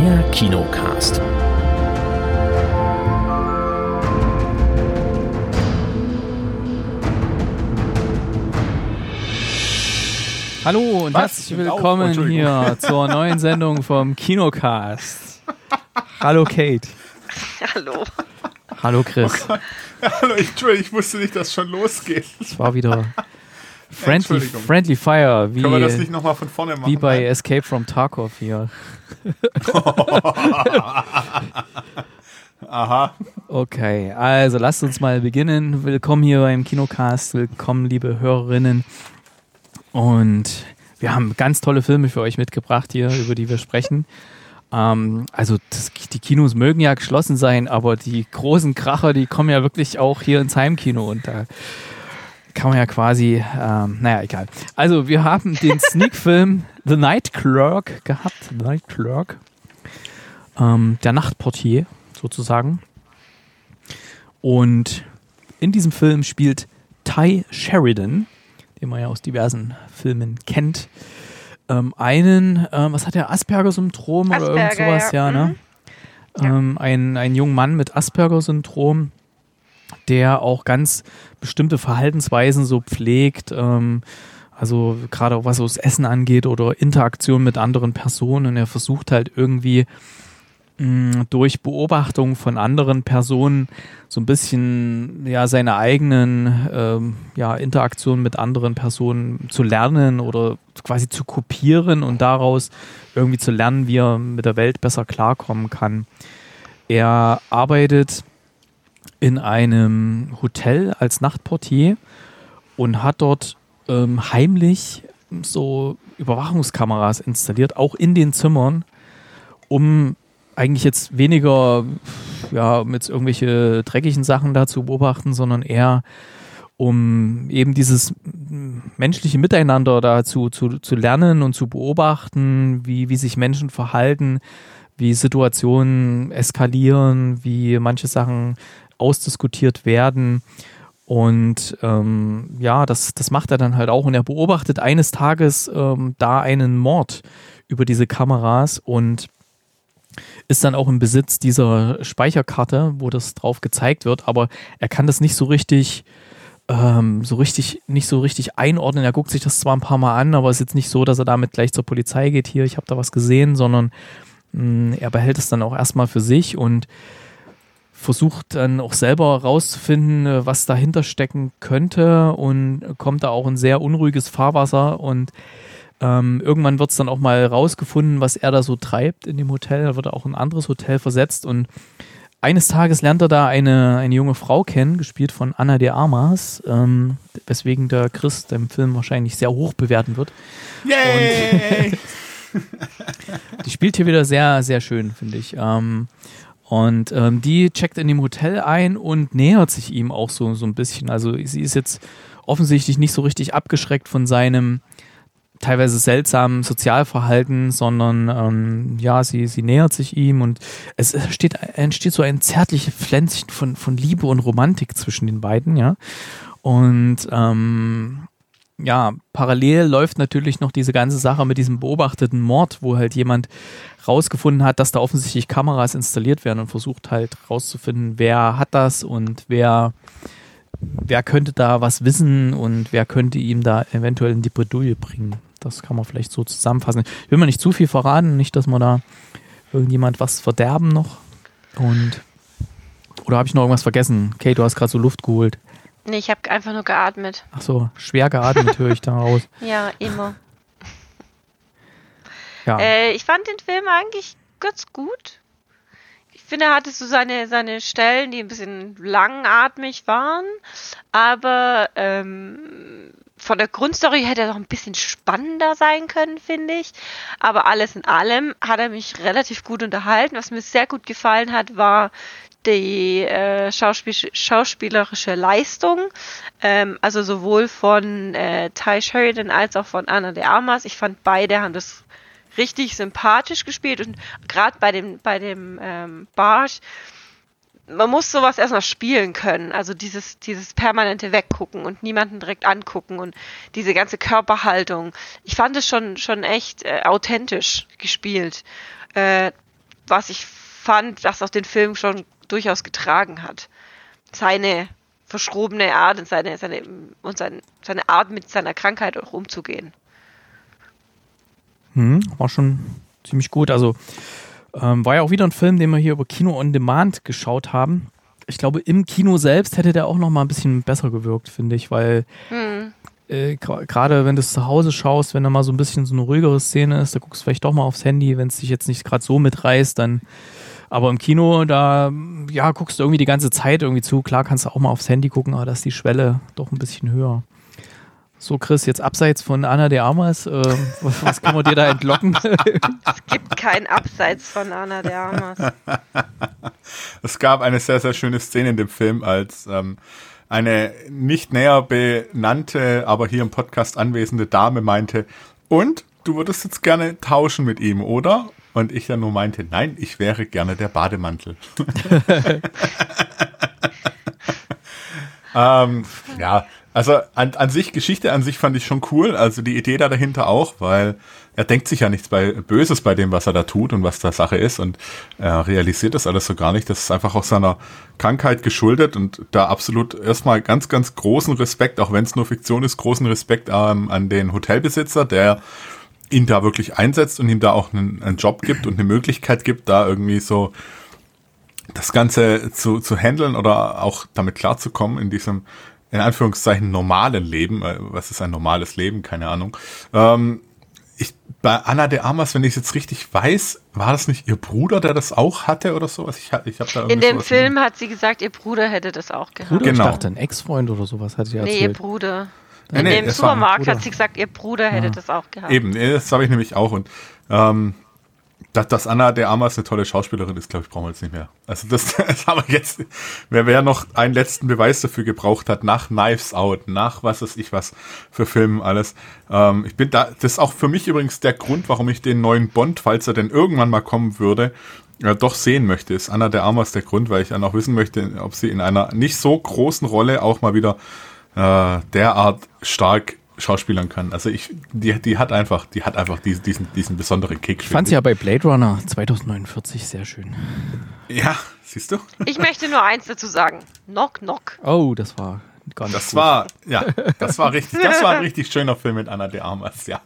Der Kinocast. Hallo und herzlich willkommen hier zur neuen Sendung vom Kinocast. Hallo Kate. Hallo. Hallo Chris. Oh hallo, ich wusste nicht, dass es schon losgeht. Es war wieder Friendly Fire, wie, können wir das nicht nochmal von vorne machen? Wie bei Escape from Tarkov hier. Aha. Okay, also lasst uns mal beginnen. Willkommen hier beim Kinocast, willkommen liebe Hörerinnen. Und wir haben ganz tolle Filme für euch mitgebracht hier, über die wir sprechen. Die Kinos mögen ja geschlossen sein, aber die großen Kracher, die kommen ja wirklich auch hier ins Heimkino und da kann man ja quasi, egal. Also wir haben den Sneak-Film The Night Clerk gehabt, der Nachtportier sozusagen. Und in diesem Film spielt Tye Sheridan, den man ja aus diversen Filmen kennt, was hat er, Asperger-Syndrom oder irgend sowas, ja, ne? Ein junger Mann mit Asperger-Syndrom, der auch ganz bestimmte Verhaltensweisen so pflegt, also gerade auch was so das Essen angeht oder Interaktion mit anderen Personen. Er versucht halt irgendwie durch Beobachtung von anderen Personen so ein bisschen seine eigenen Interaktionen mit anderen Personen zu lernen oder quasi zu kopieren und daraus irgendwie zu lernen, wie er mit der Welt besser klarkommen kann. Er arbeitet in einem Hotel als Nachtportier und hat dort heimlich so Überwachungskameras installiert, auch in den Zimmern, um eigentlich jetzt weniger mit irgendwelche dreckigen Sachen da zu beobachten, sondern eher um eben dieses menschliche Miteinander da zu lernen und zu beobachten, wie sich Menschen verhalten, wie Situationen eskalieren, wie manche Sachen ausdiskutiert werden. Und das macht er dann halt auch. Und er beobachtet eines Tages da einen Mord über diese Kameras und ist dann auch im Besitz dieser Speicherkarte, wo das drauf gezeigt wird, aber er kann das nicht so richtig einordnen. Er guckt sich das zwar ein paar Mal an, aber es ist jetzt nicht so, dass er damit gleich zur Polizei geht, hier, ich habe da was gesehen, sondern er behält es dann auch erstmal für sich und versucht dann auch selber rauszufinden, was dahinter stecken könnte und kommt da auch in sehr unruhiges Fahrwasser und irgendwann wird es dann auch mal rausgefunden, was er da so treibt in dem Hotel. Da wird er auch in ein anderes Hotel versetzt und eines Tages lernt er da eine junge Frau kennen, gespielt von Ana de Armas, weswegen der Chris den Film wahrscheinlich sehr hoch bewerten wird. Yay! Die spielt hier wieder sehr, sehr schön, finde ich. Die checkt in dem Hotel ein und nähert sich ihm auch so ein bisschen. Also sie ist jetzt offensichtlich nicht so richtig abgeschreckt von seinem teilweise seltsamen Sozialverhalten, sondern sie nähert sich ihm und es entsteht so ein zärtliches Pflänzchen von Liebe und Romantik zwischen den beiden, ja. Und parallel läuft natürlich noch diese ganze Sache mit diesem beobachteten Mord, wo halt jemand rausgefunden hat, dass da offensichtlich Kameras installiert werden und versucht halt rauszufinden, wer hat das und wer könnte da was wissen und wer könnte ihm da eventuell in die Bredouille bringen. Das kann man vielleicht so zusammenfassen. Ich will mal nicht zu viel verraten, nicht, dass man da irgendjemand was verderben noch. Oder habe ich noch irgendwas vergessen? Kate, du hast gerade so Luft geholt. Nee, ich habe einfach nur geatmet. Ach so, schwer geatmet höre ich da raus. Ja, immer. Ja. Ich fand den Film eigentlich ganz gut. Ich finde, er hatte so seine Stellen, die ein bisschen langatmig waren, aber von der Grundstory hätte er noch ein bisschen spannender sein können, finde ich. Aber alles in allem hat er mich relativ gut unterhalten. Was mir sehr gut gefallen hat, war die schauspielerische Leistung. Also sowohl von Tye Sheridan als auch von Ana de Armas. Ich fand, beide haben das richtig sympathisch gespielt und gerade bei dem Barsch, man muss sowas erstmal spielen können, also dieses permanente Weggucken und niemanden direkt angucken und diese ganze Körperhaltung. Ich fand es schon echt authentisch gespielt. was ich fand, was auch den Film schon durchaus getragen hat. Seine verschrobene Art und seine Art, mit seiner Krankheit auch umzugehen. War schon ziemlich gut. Also war ja auch wieder ein Film, den wir hier über Kino on Demand geschaut haben. Ich glaube, im Kino selbst hätte der auch noch mal ein bisschen besser gewirkt, finde ich, weil gerade wenn du es zu Hause schaust, wenn da mal so ein bisschen so eine ruhigere Szene ist, da guckst du vielleicht doch mal aufs Handy, wenn es dich jetzt nicht gerade so mitreißt, dann. Aber im Kino, da guckst du irgendwie die ganze Zeit irgendwie zu. Klar kannst du auch mal aufs Handy gucken, aber da ist die Schwelle doch ein bisschen höher. So, Chris, jetzt abseits von Ana de Armas, was kann man dir da entlocken? Es gibt kein Abseits von Ana de Armas. Es gab eine sehr, sehr schöne Szene in dem Film, als eine nicht näher benannte, aber hier im Podcast anwesende Dame meinte, und du würdest jetzt gerne tauschen mit ihm, oder? Und ich dann nur meinte, nein, ich wäre gerne der Bademantel. Ja, also an sich, Geschichte an sich fand ich schon cool, also die Idee da dahinter auch, weil er denkt sich ja nichts Böses bei dem, was er da tut und was da Sache ist, und er realisiert das alles so gar nicht. Das ist einfach auch seiner Krankheit geschuldet, und da absolut erstmal ganz, ganz großen Respekt, auch wenn es nur Fiktion ist, großen Respekt an den Hotelbesitzer, der ihn da wirklich einsetzt und ihm da auch einen Job gibt und eine Möglichkeit gibt, da irgendwie so das Ganze zu handeln oder auch damit klarzukommen in diesem, in Anführungszeichen, normalen Leben. Was ist ein normales Leben? Keine Ahnung. Bei Ana de Armas, wenn ich es jetzt richtig weiß, war das nicht ihr Bruder, der das auch hatte oder sowas? Ich hab da in dem Film hat sie gesagt, ihr Bruder hätte das auch gehabt. Bruder? Genau. Ich dachte, ein Ex-Freund oder sowas hat sie erzählt. Nee, ihr Bruder. In dem Supermarkt hat sie gesagt, ihr Bruder hätte das auch gehabt. Eben, das habe ich nämlich auch. Und dass Ana de Armas eine tolle Schauspielerin ist, glaube ich, brauchen wir jetzt nicht mehr. Also das haben wir jetzt, wer noch einen letzten Beweis dafür gebraucht hat, nach Knives Out, nach was weiß ich was für Filmen alles. Ich bin da, das ist auch für mich übrigens der Grund, warum ich den neuen Bond, falls er denn irgendwann mal kommen würde, doch sehen möchte. Ist Ana de Armas der Grund, weil ich dann auch wissen möchte, ob sie in einer nicht so großen Rolle auch mal wieder derart stark schauspielern kann. Also die hat einfach diesen besonderen Kick. Ich fand sie ja bei Blade Runner 2049 sehr schön. Ja, siehst du? Ich möchte nur eins dazu sagen. Knock, knock. Oh, das war gar nicht das gut. Das war ein richtig schöner Film mit Ana de Armas, ja.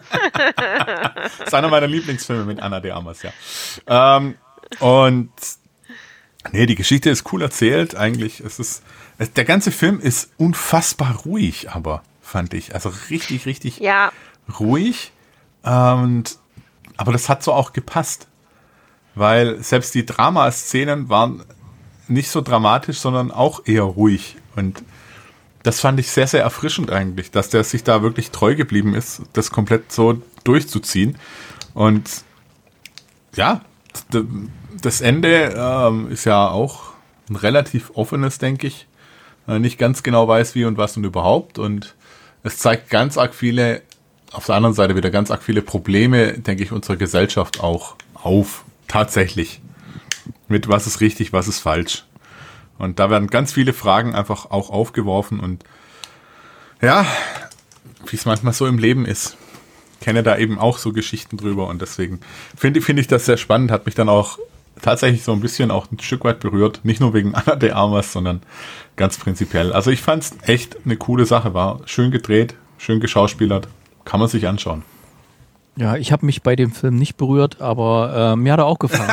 Das ist einer meiner Lieblingsfilme mit Ana de Armas, ja. Und die Geschichte ist cool erzählt, eigentlich. Der ganze Film ist unfassbar ruhig, aber fand ich. Also richtig, richtig ruhig. Aber das hat so auch gepasst. Weil selbst die Dramaszenen waren nicht so dramatisch, sondern auch eher ruhig. Und das fand ich sehr, sehr erfrischend eigentlich, dass der sich da wirklich treu geblieben ist, das komplett so durchzuziehen. Und ja, das Ende ist ja auch ein relativ offenes, denke ich. Nicht ganz genau weiß, wie und was und überhaupt. Und es zeigt ganz arg viele, auf der anderen Seite wieder ganz arg viele Probleme, denke ich, unserer Gesellschaft auch auf. Tatsächlich. Mit was ist richtig, was ist falsch. Und da werden ganz viele Fragen einfach auch aufgeworfen. Und ja, wie es manchmal so im Leben ist. Ich kenne da eben auch so Geschichten drüber. Und deswegen finde ich das sehr spannend. Hat mich dann auch tatsächlich so ein bisschen auch ein Stück weit berührt. Nicht nur wegen Ana de Armas, sondern ganz prinzipiell. Also ich fand es echt eine coole Sache. War schön gedreht, schön geschauspielert. Kann man sich anschauen. Ja, ich habe mich bei dem Film nicht berührt, aber mir hat er auch gefallen.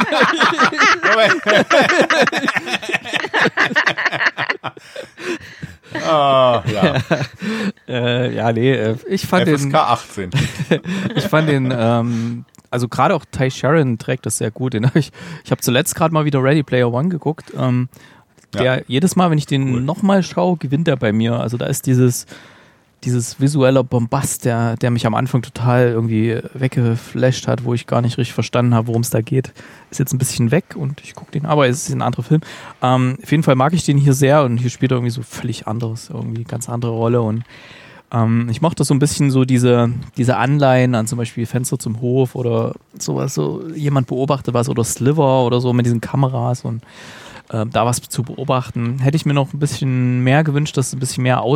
Ich fand FSK 18. Ich fand den, also gerade auch Ty Sharon trägt das sehr gut. Ich habe zuletzt gerade mal wieder Ready Player One geguckt. Der jedes Mal, wenn ich den nochmal schaue, gewinnt er bei mir. Also da ist dieses visuelle Bombast, der mich am Anfang total irgendwie weggeflasht hat, wo ich gar nicht richtig verstanden habe, worum es da geht, ist jetzt ein bisschen weg und ich gucke den, aber es ist ein anderer Film. Auf jeden Fall mag ich den hier sehr und hier spielt er irgendwie so völlig anderes, irgendwie ganz andere Rolle und ich mochte so ein bisschen so diese Anleihen an zum Beispiel Fenster zum Hof oder sowas, so jemand beobachtet was oder Sliver oder so mit diesen Kameras und da was zu beobachten. Hätte ich mir noch ein bisschen mehr gewünscht, dass es ein bisschen mehr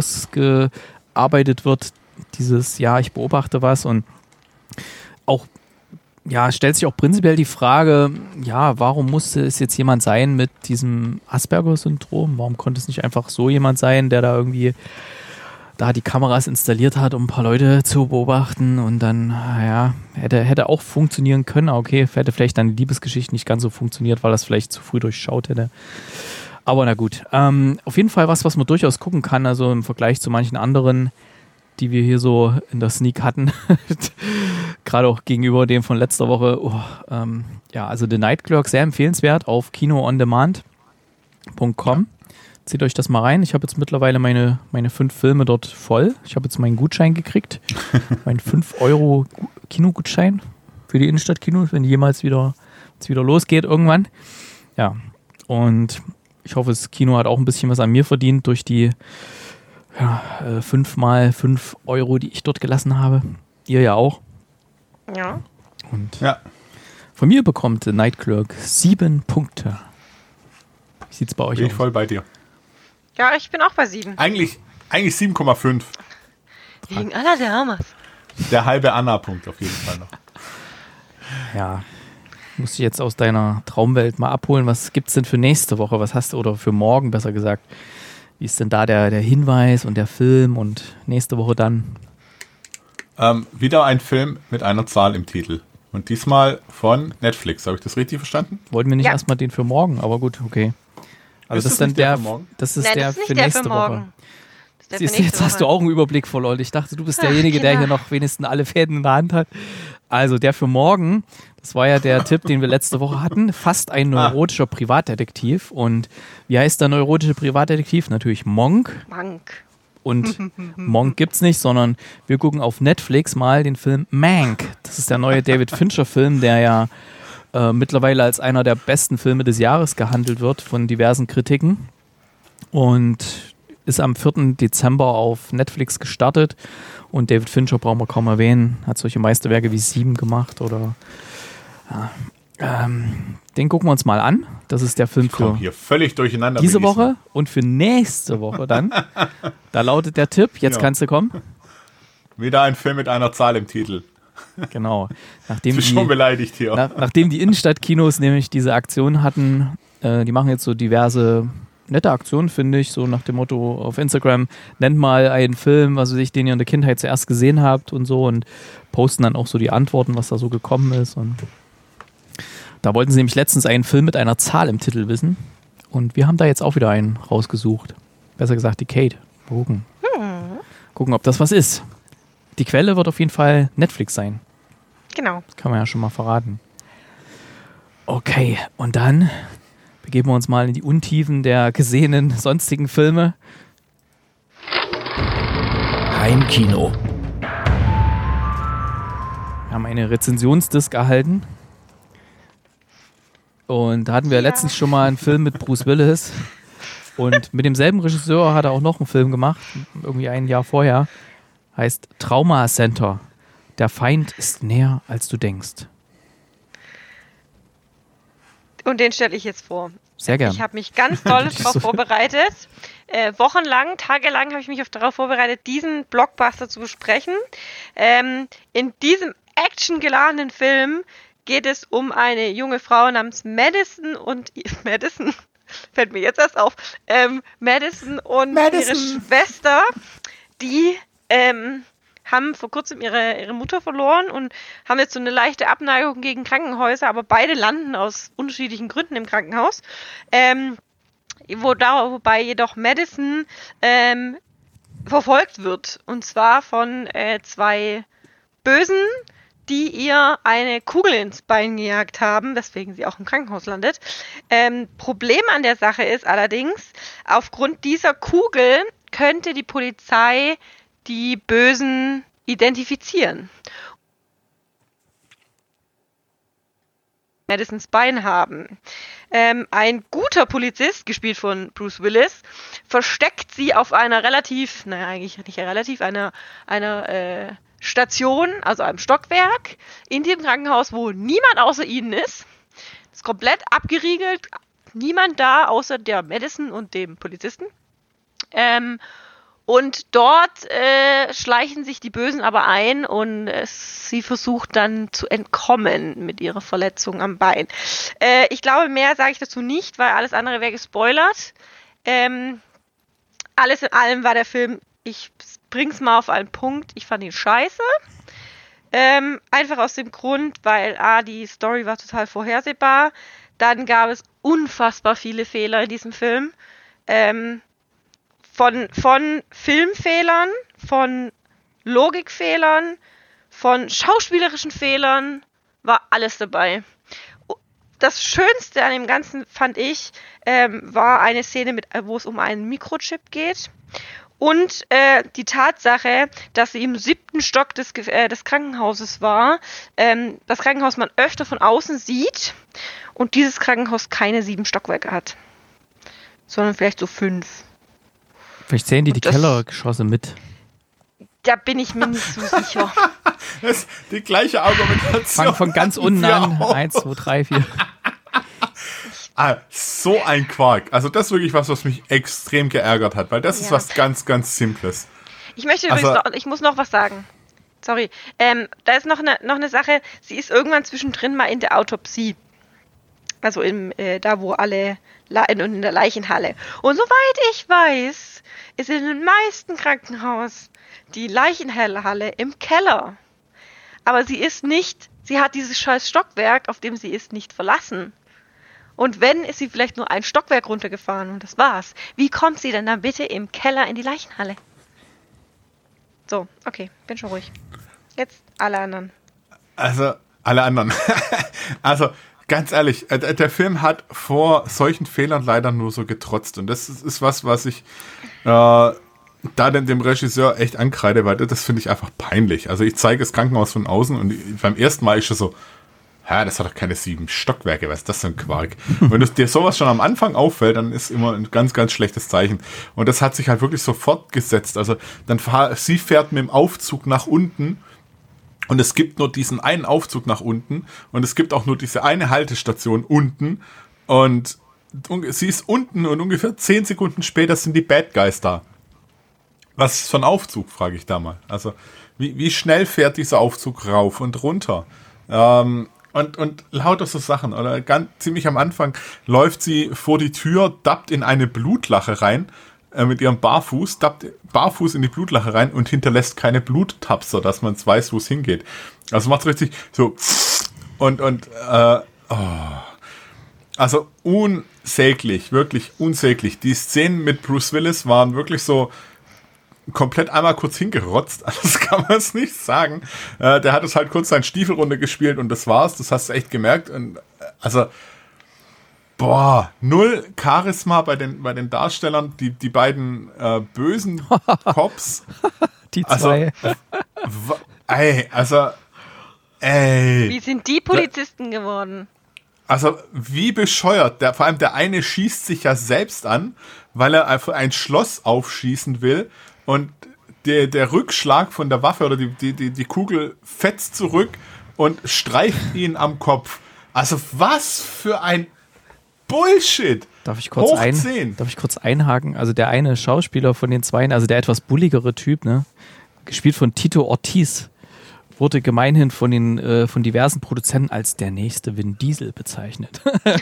ausgearbeitet wird, dieses, ich beobachte was und auch ja, stellt sich auch prinzipiell die Frage, ja, warum musste es jetzt jemand sein mit diesem Asperger-Syndrom? Warum konnte es nicht einfach so jemand sein, der da irgendwie da die Kameras installiert hat, um ein paar Leute zu beobachten und dann, ja, hätte auch funktionieren können. Okay, hätte vielleicht dann die Liebesgeschichte nicht ganz so funktioniert, weil das vielleicht zu früh durchschaut hätte. Aber na gut. Auf jeden Fall was man durchaus gucken kann, also im Vergleich zu manchen anderen, die wir hier so in der Sneak hatten. Gerade auch gegenüber dem von letzter Woche. Ja, also The Night Clerk, sehr empfehlenswert auf kinoondemand.com. Zieht euch das mal rein. Ich habe jetzt mittlerweile meine 5 Filme dort voll. Ich habe jetzt meinen Gutschein gekriegt. Meinen 5 € Kinogutschein für die Innenstadtkinos, wenn die jemals wieder losgeht irgendwann. Ja, und ich hoffe, das Kino hat auch ein bisschen was an mir verdient durch die 5 mal 5 €, die ich dort gelassen habe. Ihr ja auch. Ja. Und von mir bekommt The Night Clerk 7 Punkte. Wie sieht's bei euch aus? Bin ich voll bei dir. Ja, ich bin auch bei 7. Eigentlich 7,5. Wegen Anna de Armas. Der halbe Anna-Punkt auf jeden Fall noch. Ja, muss ich jetzt aus deiner Traumwelt mal abholen. Was gibt's denn für nächste Woche? Was hast du, oder für morgen besser gesagt? Wie ist denn da der Hinweis und der Film und nächste Woche dann? Wieder ein Film mit einer Zahl im Titel. Und diesmal von Netflix. Habe ich das richtig verstanden? Wollten wir nicht erstmal den für morgen, aber gut, okay. Also das ist dann der für morgen? Das ist der für nächste Woche. Jetzt hast du auch einen Überblick voll, Leute. Ich dachte, du bist derjenige, der hier noch wenigstens alle Fäden in der Hand hat. Also der für morgen, das war ja der Tipp, den wir letzte Woche hatten. Fast ein neurotischer Privatdetektiv. Und wie heißt der neurotische Privatdetektiv? Natürlich Monk. Und Monk gibt's nicht, sondern wir gucken auf Netflix mal den Film Mank. Das ist der neue David Fincher-Film, der ja mittlerweile als einer der besten Filme des Jahres gehandelt wird von diversen Kritiken. Und ist am 4. Dezember auf Netflix gestartet. Und David Fincher brauchen wir kaum erwähnen. Hat solche Meisterwerke wie 7 gemacht. Oder den gucken wir uns mal an. Das ist der Film für hier völlig durcheinander diese Woche und für nächste Woche dann. Da lautet der Tipp, jetzt kannst du kommen. Wieder ein Film mit einer Zahl im Titel. Genau. Nachdem schon beleidigt hier. Nachdem die Innenstadtkinos nämlich diese Aktion hatten, die machen jetzt so diverse nette Aktionen, finde ich, so nach dem Motto auf Instagram, nennt mal einen Film, den ihr in der Kindheit zuerst gesehen habt und so, und posten dann auch so die Antworten, was da so gekommen ist. Und da wollten sie nämlich letztens einen Film mit einer Zahl im Titel wissen. Und wir haben da jetzt auch wieder einen rausgesucht. Besser gesagt die Kate. Gucken, ob das was ist. Die Quelle wird auf jeden Fall Netflix sein. Genau. Das kann man ja schon mal verraten. Okay, und dann begeben wir uns mal in die Untiefen der gesehenen sonstigen Filme. Heimkino. Wir haben eine Rezensionsdisk erhalten. Und da hatten wir letztens schon mal einen Film mit Bruce Willis. Und mit demselben Regisseur hat er auch noch einen Film gemacht, irgendwie ein Jahr vorher. Heißt Trauma Center. Der Feind ist näher, als du denkst. Und den stelle ich jetzt vor. Sehr gerne. Ich habe mich ganz doll darauf vorbereitet. Wochenlang, tagelang habe ich mich darauf vorbereitet, diesen Blockbuster zu besprechen. In diesem actiongeladenen Film geht es um eine junge Frau namens Madison fällt mir jetzt erst auf, Madison und ihre Schwester, die haben vor kurzem ihre Mutter verloren und haben jetzt so eine leichte Abneigung gegen Krankenhäuser, aber beide landen aus unterschiedlichen Gründen im Krankenhaus. Wobei jedoch Madison verfolgt wird. Und zwar von 2 Bösen, die ihr eine Kugel ins Bein gejagt haben, weswegen sie auch im Krankenhaus landet. Problem an der Sache ist allerdings, aufgrund dieser Kugel könnte die Polizei die Bösen identifizieren. Madisons Bein haben. Ein guter Polizist, gespielt von Bruce Willis, versteckt sie auf einer einer Station, also einem Stockwerk, in dem Krankenhaus, wo niemand außer ihnen ist. Das ist komplett abgeriegelt, niemand da, außer der Madison und dem Polizisten. Und dort schleichen sich die Bösen aber ein und sie versucht dann zu entkommen mit ihrer Verletzung am Bein. Ich glaube, mehr sage ich dazu nicht, weil alles andere wäre gespoilert. Alles in allem war der Film, ich bring's mal auf einen Punkt, ich fand ihn scheiße. Einfach aus dem Grund, weil die Story war total vorhersehbar. Dann gab es unfassbar viele Fehler in diesem Film. Von Filmfehlern, von Logikfehlern, von schauspielerischen Fehlern war alles dabei. Das Schönste an dem Ganzen, fand ich, war eine Szene, wo es um einen Mikrochip geht. Und die Tatsache, dass sie im 7. Stock des Krankenhauses war, das Krankenhaus man öfter von außen sieht und dieses Krankenhaus keine 7 Stockwerke hat, sondern vielleicht so 5. Vielleicht zählen die Kellergeschosse mit. Da bin ich mir nicht so sicher. Das ist die gleiche Argumentation. Fang von ganz unten an. 1, 2, 3, 4. So ein Quark. Also das ist wirklich was mich extrem geärgert hat, weil das ist was ganz, ganz Simples. Ich möchte ich muss noch was sagen. Sorry. Da ist noch eine Sache. Sie ist irgendwann zwischendrin mal in der Autopsie. Also da, wo alle in der Leichenhalle. Und soweit ich weiß, ist in den meisten Krankenhäusern die Leichenhalle im Keller. Aber sie hat dieses scheiß Stockwerk, auf dem sie ist, nicht verlassen. Und wenn, ist sie vielleicht nur ein Stockwerk runtergefahren und das war's. Wie kommt sie denn dann bitte im Keller in die Leichenhalle? So, okay, bin schon ruhig. Jetzt alle anderen. Also, alle anderen. Also, ganz ehrlich, der Film hat vor solchen Fehlern leider nur so getrotzt. Und das ist was ich da dem Regisseur echt ankreide, weil das finde ich einfach peinlich. Also ich zeige das Krankenhaus von außen und beim ersten Mal ist schon so, das hat doch keine 7 Stockwerke, was ist das für ein Quark? Wenn dir sowas schon am Anfang auffällt, dann ist immer ein ganz, ganz schlechtes Zeichen. Und das hat sich halt wirklich so fortgesetzt. Also sie fährt mit dem Aufzug nach unten und es gibt nur diesen einen Aufzug nach unten und es gibt auch nur diese eine Haltestation unten und sie ist unten und ungefähr 10 Sekunden später sind die Bad Guys da. Was ist für ein Aufzug, frage ich da mal. Also wie schnell fährt dieser Aufzug rauf und runter? Und lauter so Sachen. Oder ziemlich am Anfang läuft sie vor die Tür, dappt in eine Blutlache rein, mit ihrem Barfuß, dappt barfuß in die Blutlache rein und hinterlässt keine Bluttapser, dass man weiß, wo es hingeht. Also macht es richtig so also unsäglich, wirklich unsäglich. Die Szenen mit Bruce Willis waren wirklich so komplett einmal kurz hingerotzt, das kann man es nicht sagen. Der hat es halt kurz seinen Stiefel runtergespielt und das war's, das hast du echt gemerkt. Und, also, null Charisma bei den Darstellern, die beiden bösen Cops. Die zwei. Wie sind die Polizisten geworden? Also, wie bescheuert. Vor allem der eine schießt sich ja selbst an, weil er einfach ein Schloss aufschießen will. Und der Rückschlag von der Waffe oder die Kugel fetzt zurück und streift ihn am Kopf. Also was für ein Bullshit. Darf ich kurz einhaken? Also der eine Schauspieler von den zweien, also der etwas bulligere Typ, ne, gespielt von Tito Ortiz, wurde gemeinhin von diversen Produzenten als der nächste Vin Diesel bezeichnet.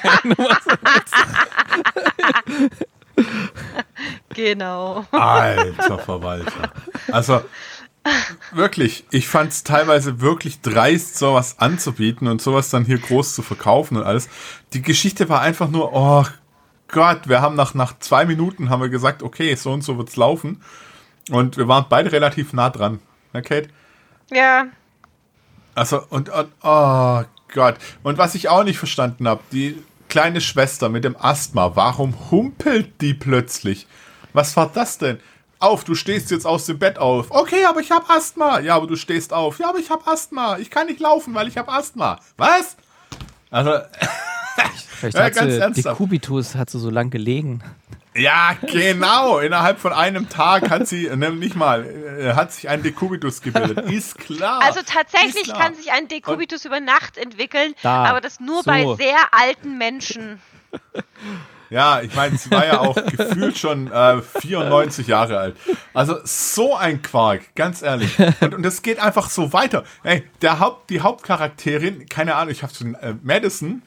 Genau. Alter Verwalter. Also wirklich, ich fand es teilweise wirklich dreist, sowas anzubieten und sowas dann hier groß zu verkaufen und alles. Die Geschichte war einfach nur, oh Gott, wir haben nach 2 Minuten haben wir gesagt, okay, so und so wird's laufen. Und wir waren beide relativ nah dran. Ne, Kate? Ja. Also, oh Gott. Und was ich auch nicht verstanden habe, die kleine Schwester mit dem Asthma, warum humpelt die plötzlich? Was war das denn? Du stehst jetzt aus dem Bett auf. Okay, aber ich habe Asthma. Ja, aber du stehst auf. Ja, aber ich habe Asthma. Ich kann nicht laufen, weil ich habe Asthma. Was? Also, vielleicht hat sie, Dekubitus hat sie so lang gelegen. Ja, genau. Innerhalb von einem Tag hat sich ein Dekubitus gebildet. Ist klar. Also tatsächlich kann sich ein Dekubitus über Nacht entwickeln, aber das nur bei sehr alten Menschen. Ja, ich meine, sie war ja auch gefühlt schon 94 Jahre alt. Also so ein Quark, ganz ehrlich. Und das geht einfach so weiter. Ey, die Hauptcharakterin, keine Ahnung, ich habe schon Madison,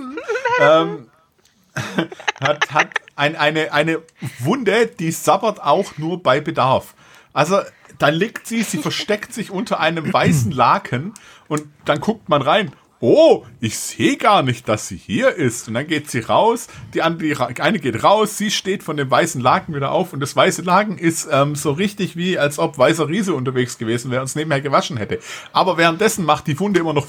hat eine Wunde, die sabbert auch nur bei Bedarf. Also da liegt sie versteckt sich unter einem weißen Laken und dann guckt man rein. Oh, ich sehe gar nicht, dass sie hier ist. Und dann geht sie raus, die eine geht raus, sie steht von dem weißen Laken wieder auf und das weiße Laken ist so richtig wie, als ob Weißer Riese unterwegs gewesen wäre und es nebenher gewaschen hätte. Aber währenddessen macht die Wunde immer noch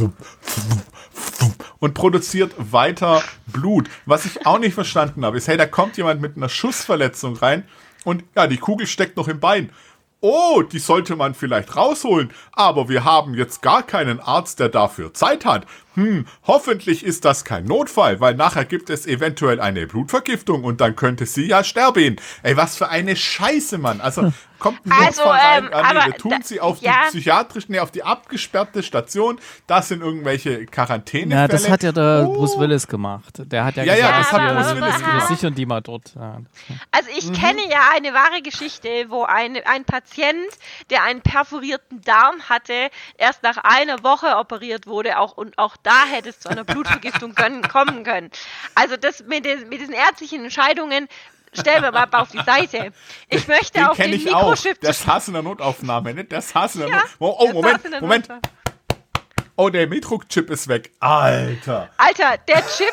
und produziert weiter Blut. Was ich auch nicht verstanden habe, ist, hey, da kommt jemand mit einer Schussverletzung rein und ja, die Kugel steckt noch im Bein. Oh, die sollte man vielleicht rausholen, aber wir haben jetzt gar keinen Arzt, der dafür Zeit hat. Hoffentlich ist das kein Notfall, weil nachher gibt es eventuell eine Blutvergiftung und dann könnte sie ja sterben. Ey, was für eine Scheiße, Mann. Also, kommt ein Notfall rein, wir tun sie auf die auf die abgesperrte Station. Das sind irgendwelche Quarantänefälle. Ja, das hat ja der Bruce Willis gemacht. Der hat ja gesagt, das hat Bruce Willis gemacht. Sicher und die mal dort. Ja. Also ich kenne ja eine wahre Geschichte, wo ein Patient, der einen perforierten Darm hatte, erst nach einer Woche operiert wurde, und auch da hätte es zu einer Blutvergiftung kommen können. Also das mit diesen ärztlichen Entscheidungen stellen wir mal auf die Seite. Ich möchte auf den Mikrochip... Das Hass in der Notaufnahme, nicht? Das Hass in der Notaufnahme. Oh, Moment. Oh, der Mikrochip ist weg. Alter, der Chip...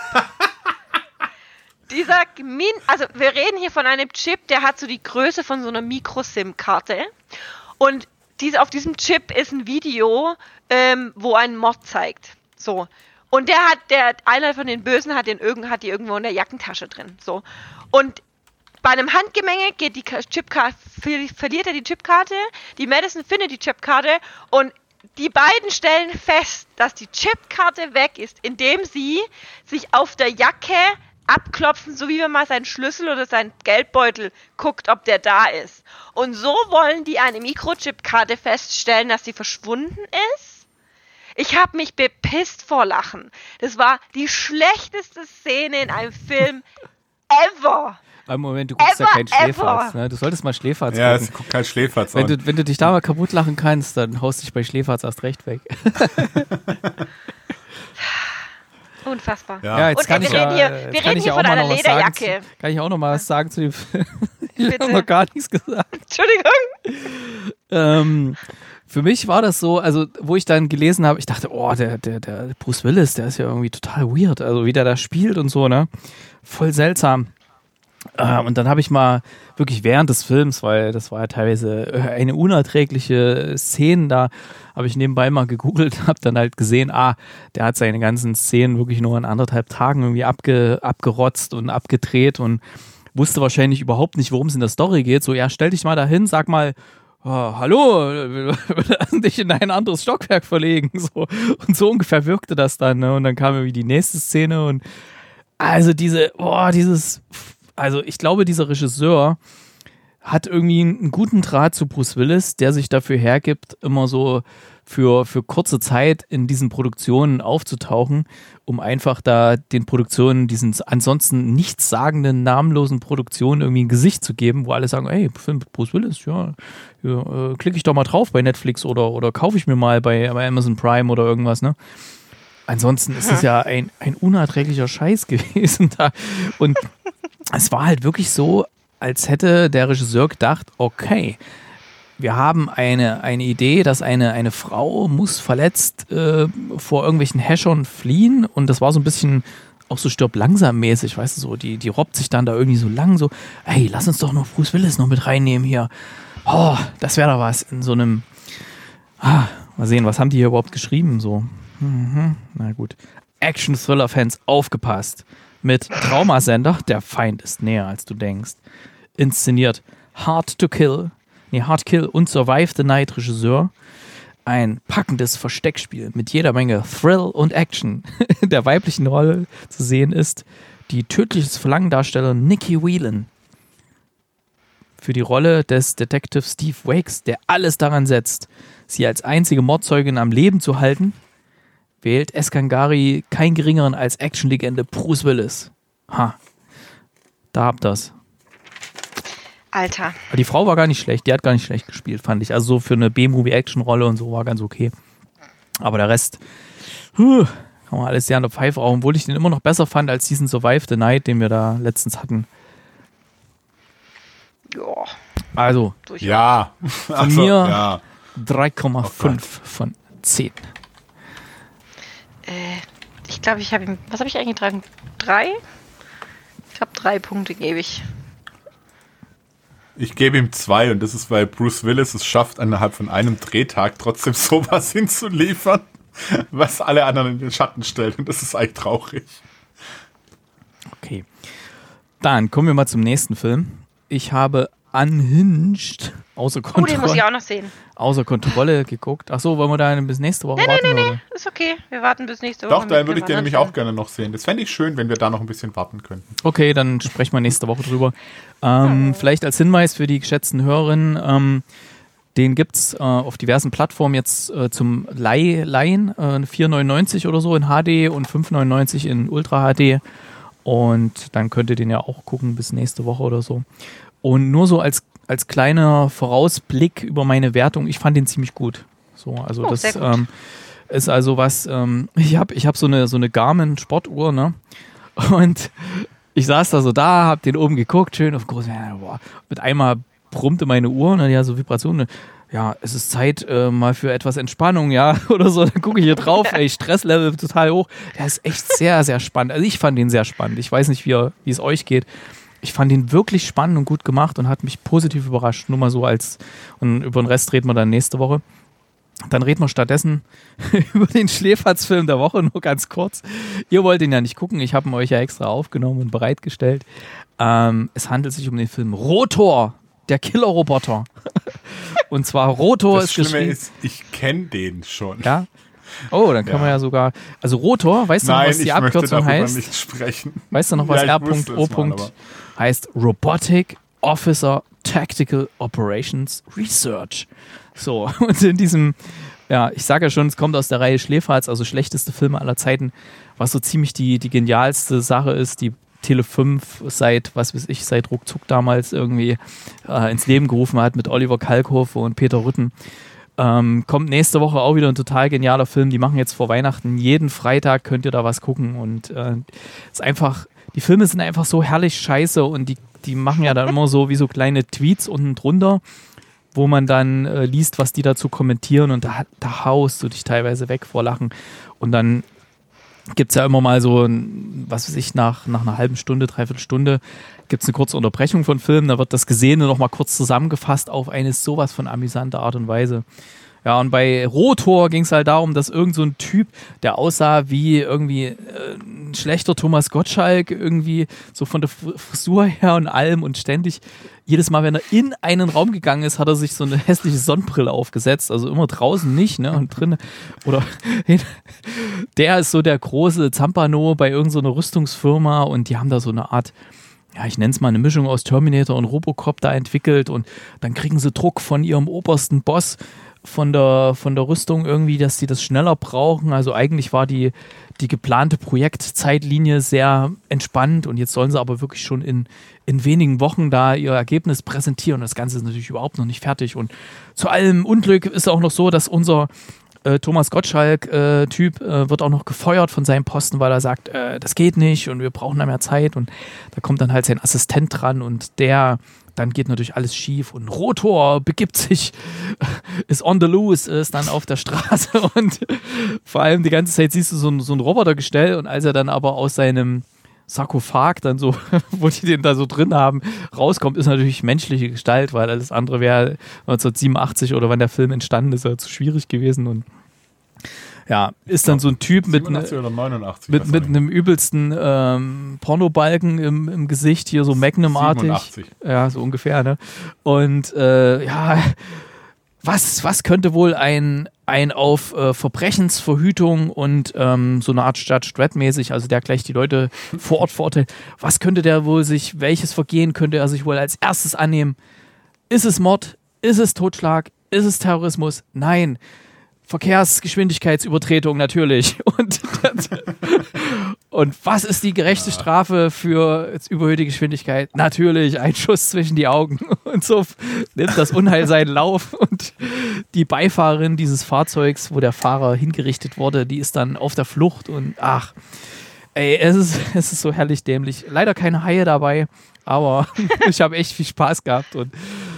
Also wir reden hier von einem Chip, der hat so die Größe von so einer Micro-SIM-Karte. Und auf diesem Chip ist ein Video, wo ein Mord zeigt. So. Und einer von den Bösen hat die irgendwo in der Jackentasche drin. So. Und bei einem Handgemenge geht die Chipkarte, verliert er die Chipkarte, die Madison findet die Chipkarte und die beiden stellen fest, dass die Chipkarte weg ist, indem sie sich auf der Jacke abklopfen, so wie wenn man seinen Schlüssel oder seinen Geldbeutel guckt, ob der da ist. Und so wollen die eine Mikrochipkarte feststellen, dass sie verschwunden ist. Ich habe mich bepisst vor Lachen. Das war die schlechteste Szene in einem Film ever. Moment, du guckst ja keinen Schläferz. Ne? Du solltest mal Schläferz gucken. Ja, es guckt kein Schläferz an. Wenn du dich da mal kaputt lachen kannst, dann haust du dich bei Schläferz erst recht weg. Unfassbar. Ja, jetzt kann ich ja auch mal noch was sagen. Kann ich auch noch mal was sagen zu dem Film? Ich habe noch gar nichts gesagt. Entschuldigung. Für mich war das so, also wo ich dann gelesen habe, ich dachte, oh, der Bruce Willis, der ist ja irgendwie total weird, also wie der da spielt und so, ne? Voll seltsam. Und dann habe ich mal wirklich während des Films, weil das war ja teilweise eine unerträgliche Szene, da habe ich nebenbei mal gegoogelt, habe dann halt gesehen, der hat seine ganzen Szenen wirklich nur in 1,5 Tagen irgendwie abgerotzt und abgedreht und wusste wahrscheinlich überhaupt nicht, worum es in der Story geht. So, ja, stell dich mal dahin, sag mal, hallo, wir lassen dich in ein anderes Stockwerk verlegen. So. Und so ungefähr wirkte das dann. Ne? Und dann kam irgendwie die nächste Szene und also ich glaube, dieser Regisseur hat irgendwie einen guten Draht zu Bruce Willis, der sich dafür hergibt, immer so für kurze Zeit in diesen Produktionen aufzutauchen, um einfach da den Produktionen, diesen ansonsten nichtssagenden, namenlosen Produktionen irgendwie ein Gesicht zu geben, wo alle sagen, ey, Film mit Bruce Willis, ja, klicke ich doch mal drauf bei Netflix oder kaufe ich mir mal bei Amazon Prime oder irgendwas, ne? Ansonsten ist es ja ein unerträglicher Scheiß gewesen da. Und es war halt wirklich so, als hätte der Regisseur gedacht, okay, wir haben eine Idee, dass eine Frau muss verletzt vor irgendwelchen Häschern fliehen und das war so ein bisschen auch so stirb langsam mäßig, weißt du, so, die robbt sich dann da irgendwie so lang, so, hey, lass uns doch noch Bruce Willis noch mit reinnehmen hier. Oh, das wäre doch was in so einem, mal sehen, was haben die hier überhaupt geschrieben, so. Na gut. Action-Thriller-Fans, aufgepasst. Mit Traumasender, der Feind ist näher, als du denkst. Inszeniert Hard Kill und Survive the Night Regisseur. Ein packendes Versteckspiel mit jeder Menge Thrill und Action. In der weiblichen Rolle zu sehen ist die tödliches Verlangen-Darstellerin Nikki Whelan. Für die Rolle des Detective Steve Wakes, der alles daran setzt, sie als einzige Mordzeugin am Leben zu halten, wählt Eskandari keinen geringeren als Actionlegende Bruce Willis. Da habt ihr's. Alter. Aber die Frau war gar nicht schlecht, die hat gar nicht schlecht gespielt, fand ich. Also so für eine B-Movie-Action-Rolle und so war ganz okay. Aber der Rest, kann man alles sehr an der Pfeife rauchen, obwohl ich den immer noch besser fand als diesen Survive the Night, den wir da letztens hatten. Ja. Also, ja. Von mir 3,5 von 10. Ich glaube, ich habe ihm, was habe ich eingetragen? 3? Ich glaube, 3 Punkte gebe ich. Ich gebe ihm 2 und das ist, weil Bruce Willis es schafft, innerhalb von einem Drehtag trotzdem sowas hinzuliefern, was alle anderen in den Schatten stellt, und das ist eigentlich traurig. Okay. Dann kommen wir mal zum nächsten Film. Ich habe Unhinged außer Kontrolle. Den muss ich auch noch sehen. Außer Kontrolle geguckt. Achso, wollen wir da bis nächste Woche warten? Nee, ist okay. Wir warten bis nächste Woche. Doch, dann würde ich den nämlich auch gerne noch sehen. Das fände ich schön, wenn wir da noch ein bisschen warten könnten. Okay, dann sprechen wir nächste Woche drüber. Vielleicht als Hinweis für die geschätzten Hörerinnen, den gibt es auf diversen Plattformen jetzt zum Leihen, 4,99 oder so in HD und 5,99 in Ultra HD. Und dann könnt ihr den ja auch gucken bis nächste Woche oder so. Und nur so als kleiner Vorausblick über meine Wertung, ich fand den ziemlich gut. So, also das ist also was, ich hab so eine Garmin Sportuhr, ne? Und ich saß da so hab den oben geguckt, schön auf groß, mit einmal brummte meine Uhr, ne, die hat so Vibrationen. Ja, es ist Zeit mal für etwas Entspannung, ja, oder so. Dann gucke ich hier drauf, Stresslevel total hoch. Der ist echt sehr, sehr spannend. Also ich fand den sehr spannend. Ich weiß nicht, wie es euch geht. Ich fand ihn wirklich spannend und gut gemacht und hat mich positiv überrascht. Nur mal so und über den Rest reden wir dann nächste Woche. Dann reden wir stattdessen über den Schläferz-Film der Woche, nur ganz kurz. Ihr wollt ihn ja nicht gucken, ich habe ihn euch ja extra aufgenommen und bereitgestellt. Es handelt sich um den Film Rotor, der Killerroboter. Und zwar Rotor das ist geschrieben. Das Schlimme ist, ich kenne den schon. Ja? Oh, dann kann man ja sogar. Also Rotor, weißt du noch, was die Abkürzung heißt? Nicht sprechen. Weißt du noch, was R.O. heißt? Robotic Officer Tactical Operations Research. So, und in diesem, ja, ich sage ja schon, es kommt aus der Reihe Schläferz, also schlechteste Filme aller Zeiten, was so ziemlich die genialste Sache ist, die Tele 5 seit Ruckzuck damals irgendwie ins Leben gerufen hat mit Oliver Kalkofe und Peter Rütten. Kommt nächste Woche auch wieder ein total genialer Film. Die machen jetzt vor Weihnachten jeden Freitag, könnt ihr da was gucken. Und ist einfach, die Filme sind einfach so herrlich scheiße und die machen ja dann immer so wie so kleine Tweets unten drunter, wo man dann liest, was die dazu kommentieren, und da haust du dich teilweise weg vor Lachen. Und dann gibt es ja immer mal so, was weiß ich, nach einer halben Stunde, dreiviertel Stunde gibt es eine kurze Unterbrechung von Filmen, da wird das Gesehene nochmal kurz zusammengefasst auf eine sowas von amüsante Art und Weise. Ja, und bei Rotor ging es halt darum, dass irgend so ein Typ, der aussah wie irgendwie ein schlechter Thomas Gottschalk, irgendwie so von der Frisur her und allem, und ständig, jedes Mal, wenn er in einen Raum gegangen ist, hat er sich so eine hässliche Sonnenbrille aufgesetzt, also immer draußen nicht, ne, und drinnen, oder der ist so der große Zampano bei irgendeiner Rüstungsfirma, und die haben da so eine Art, ja, ich nenne es mal eine Mischung aus Terminator und Robocop da entwickelt, und dann kriegen sie Druck von ihrem obersten Boss, von der Rüstung irgendwie, dass sie das schneller brauchen. Also eigentlich war die geplante Projektzeitlinie sehr entspannt, und jetzt sollen sie aber wirklich schon in wenigen Wochen da ihr Ergebnis präsentieren. Das Ganze ist natürlich überhaupt noch nicht fertig, und zu allem Unglück ist auch noch so, dass unser Thomas Gottschalk-Typ wird auch noch gefeuert von seinem Posten, weil er sagt, das geht nicht und wir brauchen da mehr Zeit, und da kommt dann halt sein Assistent dran, und dann geht natürlich alles schief, und Rotor begibt sich, ist on the loose, ist dann auf der Straße, und vor allem die ganze Zeit siehst du so ein Robotergestell, und als er dann aber aus seinem Sarkophag dann so, wo die den da so drin haben, rauskommt, ist natürlich menschliche Gestalt, weil alles andere wäre 1987 oder wann der Film entstanden ist, zu schwierig gewesen, und ja, ist dann so ein Typ mit einem übelsten Pornobalken im Gesicht, hier so Magnum-artig. 87. Ja, so ungefähr, ne? Und ja, was könnte wohl ein auf Verbrechensverhütung und so eine Art Judge Dredd-mäßig, also der gleich die Leute vor Ort verurteilt, was könnte der wohl welches Vergehen könnte er sich wohl als erstes annehmen? Ist es Mord? Ist es Totschlag? Ist es Terrorismus? Nein. Und was ist die gerechte Strafe für jetzt überhöhte Geschwindigkeit? Natürlich ein Schuss zwischen die Augen. Und so nimmt das Unheil seinen Lauf. Und die Beifahrerin dieses Fahrzeugs, wo der Fahrer hingerichtet wurde, die ist dann auf der Flucht. Und es ist so herrlich dämlich. Leider keine Haie dabei, aber ich habe echt viel Spaß gehabt. Und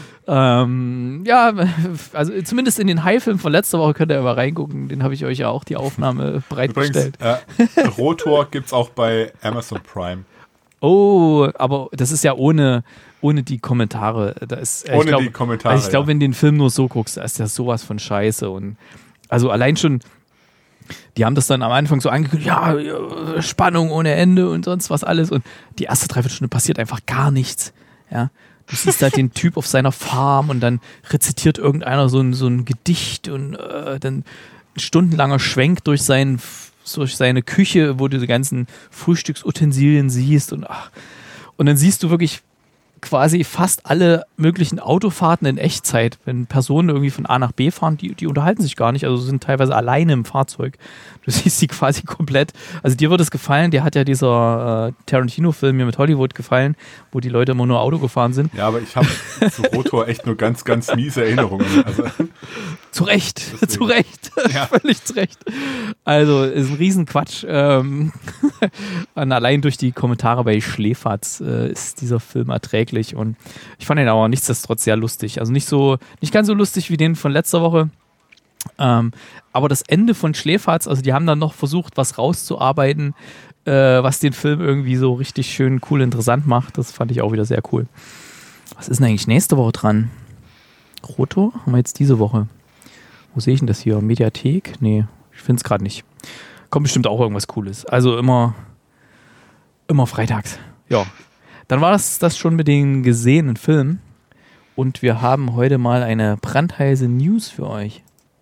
also zumindest in den Hai-Film von letzter Woche könnt ihr mal reingucken. Den habe ich euch ja auch die Aufnahme bereitgestellt. Übrigens, Rotor gibt es auch bei Amazon Prime. Oh, aber das ist ja ohne die Kommentare. Die Kommentare. Also ich glaube, wenn du den Film nur so guckst, ist das sowas von Scheiße. Und also allein schon, die haben das dann am Anfang so angekündigt, ja, Spannung ohne Ende und sonst was alles. Und die erste Dreiviertelstunde passiert einfach gar nichts. Ja. Du siehst halt den Typ auf seiner Farm und dann rezitiert irgendeiner so ein Gedicht und dann ein stundenlanger Schwenk durch seine Küche, wo du die ganzen Frühstücksutensilien siehst und dann siehst du wirklich quasi fast alle möglichen Autofahrten in Echtzeit. Wenn Personen irgendwie von A nach B fahren, die unterhalten sich gar nicht, also sind teilweise alleine im Fahrzeug. Du siehst sie quasi komplett. Also dir wird es gefallen, dir hat ja dieser Tarantino-Film hier mit Hollywood gefallen, wo die Leute immer nur Auto gefahren sind. Ja, aber ich habe zu Rotor echt nur ganz, ganz miese Erinnerungen. Also, zu Recht. Ja. Völlig zu Recht. Also ist ein Riesenquatsch. Und allein durch die Kommentare bei Schläferz ist dieser Film erträglich. Und ich fand ihn aber nichtsdestotrotz sehr lustig. Also nicht ganz so lustig wie den von letzter Woche. Aber das Ende von Schläferz, also die haben dann noch versucht, was rauszuarbeiten, was den Film irgendwie so richtig schön, cool, interessant macht. Das fand ich auch wieder sehr cool. Was ist denn eigentlich nächste Woche dran? Rotor? Haben wir jetzt diese Woche? Wo sehe ich denn das hier? Mediathek? Nee, ich finde es gerade nicht. Kommt bestimmt auch irgendwas Cooles. Also immer freitags. Ja. Dann war das schon mit den gesehenen Filmen. Und wir haben heute mal eine brandheiße News für euch.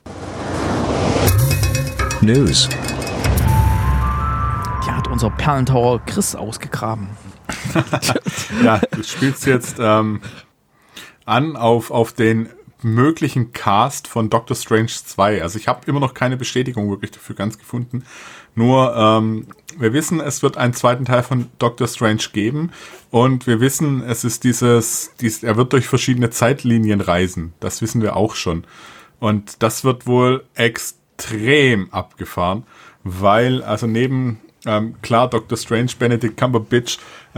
News. Die hat unser Perlentauer Chris ausgegraben. Ja, du spielst jetzt an auf den möglichen Cast von Doctor Strange 2. Also ich habe immer noch keine Bestätigung wirklich dafür ganz gefunden. Nur wir wissen, es wird einen zweiten Teil von Doctor Strange geben und wir wissen, es ist er wird durch verschiedene Zeitlinien reisen. Das wissen wir auch schon. Und das wird wohl extrem abgefahren, weil also neben klar Doctor Strange, Benedict Cumberbatch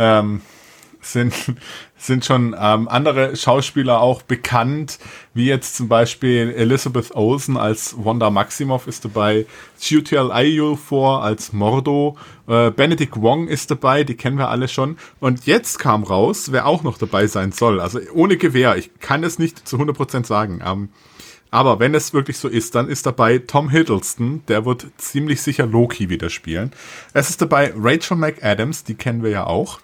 sind schon andere Schauspieler auch bekannt, wie jetzt zum Beispiel Elizabeth Olsen als Wanda Maximoff ist dabei, Chiwetel Ejiofor als Mordo, Benedict Wong ist dabei, die kennen wir alle schon. Und jetzt kam raus, wer auch noch dabei sein soll. Also ohne Gewähr, ich kann es nicht zu 100% sagen. Aber wenn es wirklich so ist, dann ist dabei Tom Hiddleston, der wird ziemlich sicher Loki wieder spielen. Es ist dabei Rachel McAdams, die kennen wir ja auch.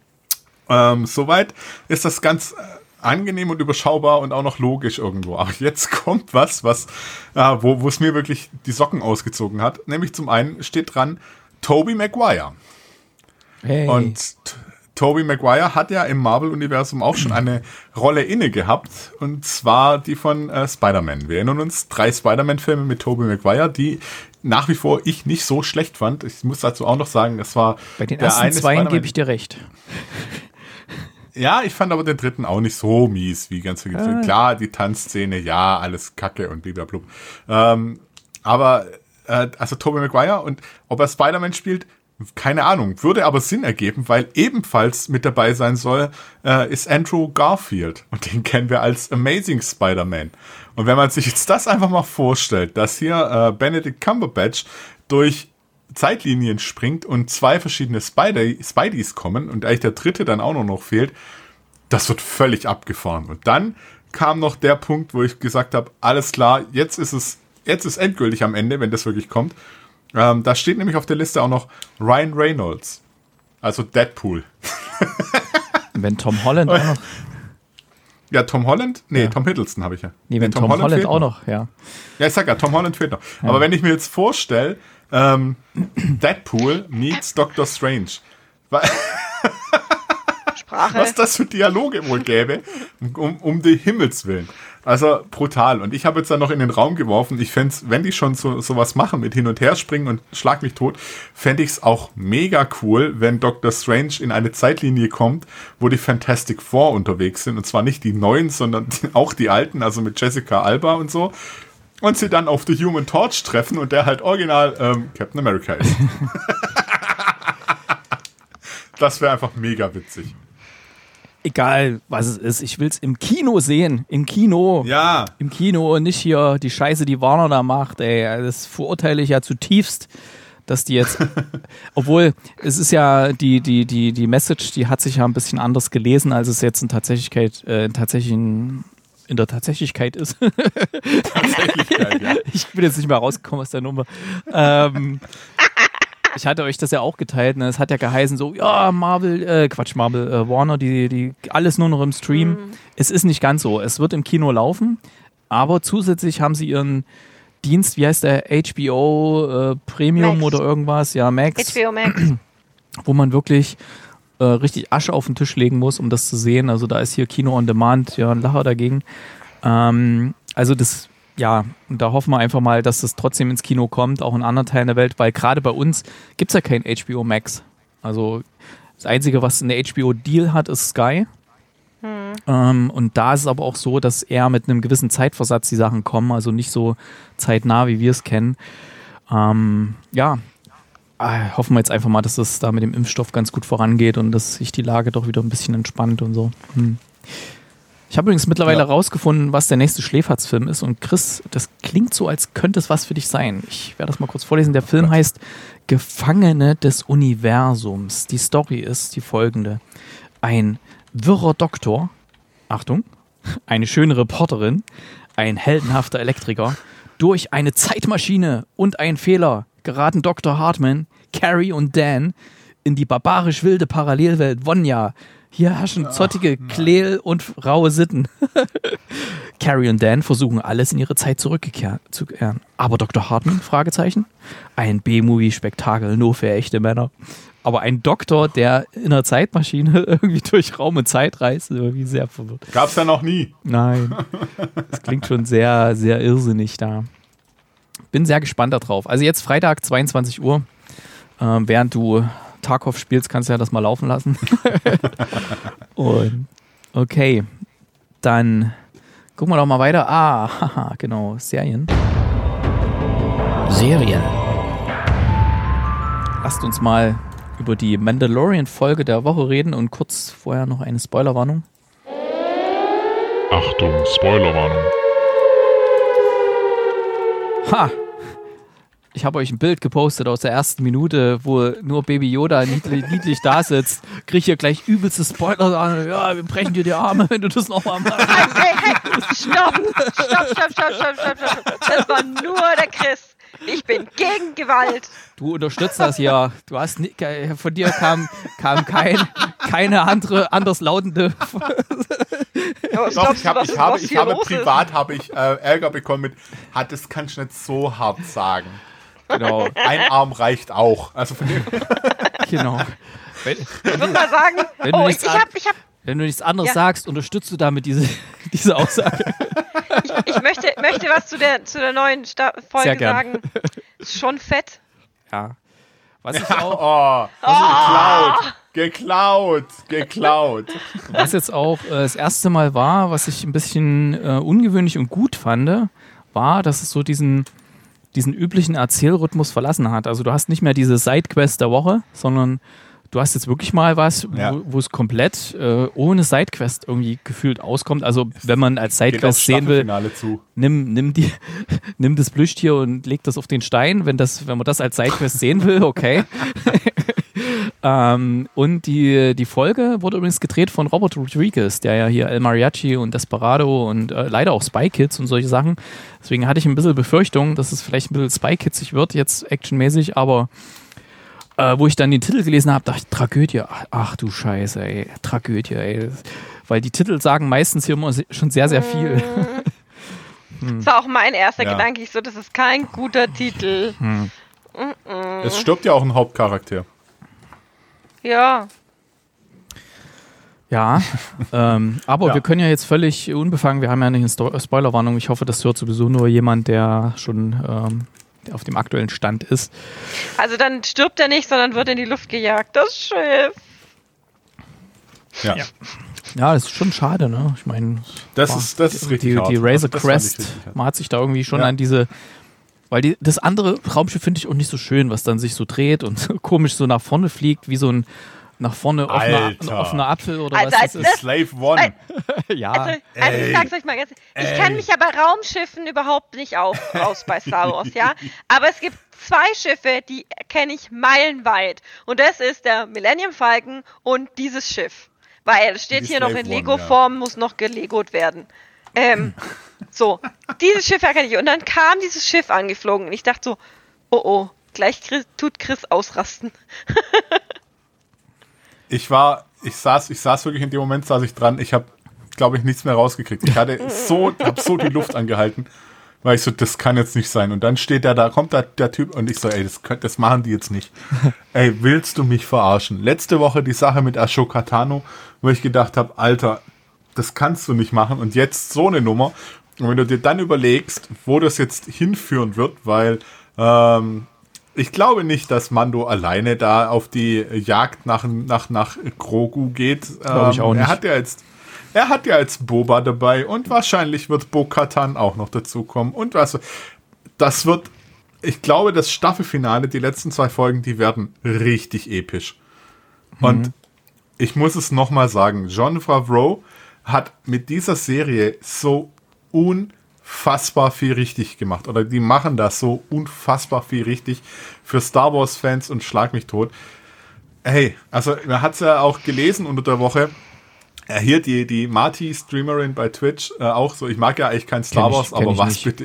Soweit ist das ganz angenehm und überschaubar und auch noch logisch irgendwo. Aber jetzt kommt wo es mir wirklich die Socken ausgezogen hat. Nämlich zum einen steht dran Tobey Maguire. Hey. Und Tobey Maguire hat ja im Marvel-Universum auch schon eine Rolle inne gehabt. Und zwar die von Spider-Man. Wir erinnern uns, 3 Spider-Man-Filme mit Tobey Maguire, die nach wie vor ich nicht so schlecht fand. Ich muss dazu auch noch sagen, das war bei den ersten 2 gebe ich dir recht. Ja, ich fand aber den dritten auch nicht so mies wie ganz viele. Klar, die Tanzszene, ja, alles Kacke und blablabla. Aber Tobey Maguire und ob er Spider-Man spielt, keine Ahnung. Würde aber Sinn ergeben, weil ebenfalls mit dabei sein soll, ist Andrew Garfield. Und den kennen wir als Amazing Spider-Man. Und wenn man sich jetzt das einfach mal vorstellt, dass hier Benedict Cumberbatch durch Zeitlinien springt und 2 verschiedene Spideys kommen und eigentlich der dritte dann auch noch fehlt, das wird völlig abgefahren. Und dann kam noch der Punkt, wo ich gesagt habe, alles klar, jetzt ist endgültig am Ende, wenn das wirklich kommt. Da steht nämlich auf der Liste auch noch Ryan Reynolds, also Deadpool. Wenn Tom Holland auch noch... Ja, Tom Holland? Nee, ja. Tom Hiddleston habe ich ja. Nee, wenn Tom Holland auch noch, ja. Ja, ich sag ja, Tom Holland fehlt noch. Ja. Aber wenn ich mir jetzt vorstelle, Deadpool meets Doctor Strange. Sprache. Was das für Dialoge wohl gäbe, um die Himmels Willen. Also brutal. Und ich habe jetzt dann noch in den Raum geworfen, ich fände es, wenn die schon sowas machen mit hin und her springen und schlag mich tot, fände ich es auch mega cool, wenn Dr. Strange in eine Zeitlinie kommt, wo die Fantastic Four unterwegs sind. Und zwar nicht die neuen, sondern auch die alten, also mit Jessica Alba und so. Und sie dann auf The Human Torch treffen und der halt original Captain America ist. Das wäre einfach mega witzig. Egal, was es ist. Ich will es im Kino sehen. Im Kino. Ja. Im Kino und nicht hier die Scheiße, die Warner da macht. Ey, das verurteile ich ja zutiefst, dass die jetzt... Obwohl, es ist ja die Message, die hat sich ja ein bisschen anders gelesen, als es jetzt in der Tatsächlichkeit ist. Tatsächlichkeit, ja. Ich bin jetzt nicht mehr rausgekommen aus der Nummer. Ich hatte euch das ja auch geteilt, ne? Es hat ja geheißen so, ja, Warner, die alles nur noch im Stream. Es ist nicht ganz so. Es wird im Kino laufen, aber zusätzlich haben sie ihren Dienst, wie heißt der, HBO Premium Max. oder irgendwas, ja, Max. HBO Max. Wo man wirklich richtig Asche auf den Tisch legen muss, um das zu sehen. Also da ist hier Kino on Demand, ja, ein Lacher dagegen. Also das, ja, und da hoffen wir einfach mal, dass das trotzdem ins Kino kommt, auch in anderen Teilen der Welt, weil gerade bei uns gibt es ja kein HBO Max. Also das Einzige, was eine HBO-Deal hat, ist Sky. Und da ist es aber auch so, dass eher mit einem gewissen Zeitversatz die Sachen kommen, also nicht so zeitnah, wie wir es kennen. Hoffen wir jetzt einfach mal, dass es da mit dem Impfstoff ganz gut vorangeht und dass sich die Lage doch wieder ein bisschen entspannt und so. Ich habe übrigens mittlerweile rausgefunden, was der nächste Schläferz-Film ist. Und Chris, das klingt so, als könnte es was für dich sein. Ich werde das mal kurz vorlesen. Der Film heißt Gefangene des Universums. Die Story ist die folgende. Ein wirrer Doktor, Achtung, eine schöne Reporterin, ein heldenhafter Elektriker, durch eine Zeitmaschine und einen Fehler geraten Dr. Hartman, Carrie und Dan in die barbarisch wilde Parallelwelt Vonja. Hier herrschen zottige Kleel und raue Sitten. Carrie und Dan versuchen alles in ihre Zeit zurückzukehren. Aber Dr. Hartman? Fragezeichen. Ein B-Movie-Spektakel nur für echte Männer. Aber ein Doktor, der in einer Zeitmaschine irgendwie durch Raum und Zeit reist, ist irgendwie sehr verwirrt. Gab's ja noch nie. Nein. Das klingt schon sehr, sehr irrsinnig da. Bin sehr gespannt darauf. Also jetzt Freitag, 22 Uhr. Während du Tarkov spielst, kannst du ja das mal laufen lassen. Und okay, dann gucken wir doch mal weiter. Haha, genau, Serien. Lasst uns mal über die Mandalorian-Folge der Woche reden und kurz vorher noch eine Spoilerwarnung. Achtung, Spoilerwarnung. Ha! Ich habe euch ein Bild gepostet aus der ersten Minute, wo nur Baby Yoda niedlich da sitzt. Krieg hier gleich übelste Spoiler an. Ja, wir brechen dir die Arme, wenn du das nochmal machst. Hey, stopp. Das war nur der Chris. Ich bin gegen Gewalt. Du unterstützt das hier. Du hast von dir kam keine anderslautende. Doch, ich habe privat Ärger bekommen mit, das kannst du nicht so hart sagen. Genau. Ein Arm reicht auch. Also von dem genau. Ich muss mal sagen, wenn du nichts anderes sagst, unterstützt du damit diese Aussage. Ich möchte was zu der neuen Folge sagen. Ist schon fett. Ja. Was ich auch. Geklaut. Was jetzt auch das erste Mal war, was ich ein bisschen ungewöhnlich und gut fand, war, dass es so diesen üblichen Erzählrhythmus verlassen hat. Also du hast nicht mehr diese Sidequest der Woche, sondern du hast jetzt wirklich mal was, wo es komplett ohne Sidequest irgendwie gefühlt auskommt. Also wenn man als Sidequest sehen will, nimm das Plüschtier und leg das auf den Stein, wenn man das als Sidequest sehen will, okay. Und die Folge wurde übrigens gedreht von Robert Rodriguez, der ja hier El Mariachi und Desperado und leider auch Spy Kids und solche Sachen. Deswegen hatte ich ein bisschen Befürchtung, dass es vielleicht ein bisschen Spy Kidsig wird, jetzt actionmäßig, aber wo ich dann den Titel gelesen habe, dachte ich, Tragödie. Ach du Scheiße, ey. Tragödie, ey. Weil die Titel sagen meistens hier immer schon sehr, sehr viel. Das war auch mein erster Gedanke. Ich so, das ist kein guter Titel. Es stirbt ja auch ein Hauptcharakter. Ja. Ja, aber wir können ja jetzt völlig unbefangen, wir haben ja nicht eine Spoilerwarnung, ich hoffe, das hört sowieso nur jemand, der schon auf dem aktuellen Stand ist. Also dann stirbt er nicht, sondern wird in die Luft gejagt, das Schiff. Ja. Ja, das ist schon schade, ne? Ich meine, das ist richtig hart. Die Razor Crest, man hat sich da irgendwie schon an diese, weil das andere Raumschiff finde ich auch nicht so schön, was dann sich so dreht und komisch so nach vorne fliegt, wie so ein nach vorne offener Apfel oder also was das ist. Slave One. Ja. Also ich sag's euch mal ganz, ich kenne mich ja bei Raumschiffen überhaupt nicht aus bei Star Wars, ja. Aber es gibt 2 Schiffe, die kenne ich meilenweit. Und das ist der Millennium Falcon und dieses Schiff. Weil es steht hier noch in Lego-Form, muss noch gelegot werden. So, dieses Schiff erkenne ich. Und dann kam dieses Schiff angeflogen und ich dachte so, oh, gleich tut Chris ausrasten. Ich saß wirklich in dem Moment, saß ich dran, ich habe, glaube ich, nichts mehr rausgekriegt. Ich habe so die Luft angehalten, weil ich so, das kann jetzt nicht sein. Und dann steht da kommt der Typ und ich so, ey, das machen die jetzt nicht. Ey, willst du mich verarschen? Letzte Woche die Sache mit Ashoka Tano, wo ich gedacht habe, Alter, das kannst du nicht machen. Und jetzt so eine Nummer. Und wenn du dir dann überlegst, wo das jetzt hinführen wird, weil ich glaube nicht, dass Mando alleine da auf die Jagd nach Grogu geht. Glaube ich auch nicht. Er hat ja jetzt Boba dabei und wahrscheinlich wird Bo-Katan auch noch dazukommen. Und das wird, ich glaube, das Staffelfinale, die letzten 2 Folgen, die werden richtig episch. Und ich muss es nochmal sagen, Jon Favreau hat mit dieser Serie so unfassbar viel richtig gemacht. Oder die machen das so unfassbar viel richtig für Star Wars-Fans und schlag mich tot. Hey, also man hat es ja auch gelesen unter der Woche. Hier die Marty-Streamerin bei Twitch auch so. Ich mag ja eigentlich kein Star Wars, aber was bitte?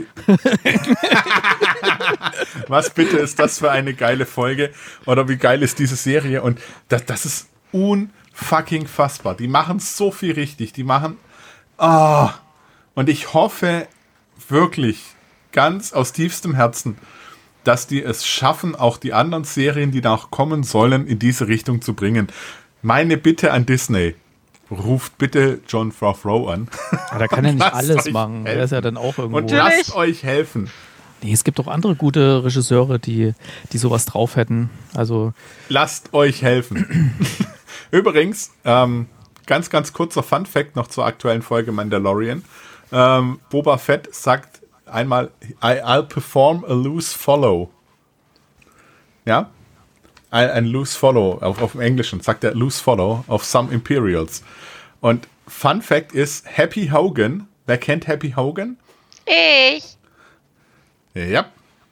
Was bitte ist das für eine geile Folge? Oder wie geil ist diese Serie? Und das ist unfucking fassbar. Die machen so viel richtig. Die machen... Und ich hoffe wirklich ganz aus tiefstem Herzen, dass die es schaffen, auch die anderen Serien, die noch kommen sollen, in diese Richtung zu bringen. Meine Bitte an Disney: Ruft bitte Jon Favreau an. Ja, da kann er nicht alles machen. Der ist ja dann auch irgendwo. Und lasst euch helfen. Nee, es gibt auch andere gute Regisseure, die sowas drauf hätten. Also lasst euch helfen. Übrigens, ganz, ganz kurzer Fun-Fact noch zur aktuellen Folge Mandalorian. Boba Fett sagt einmal, I'll perform a loose follow. Ja? Ein loose follow, auf dem Englischen sagt er loose follow of some Imperials. Und Fun Fact ist, Happy Hogan, wer kennt Happy Hogan? Ich. Ja.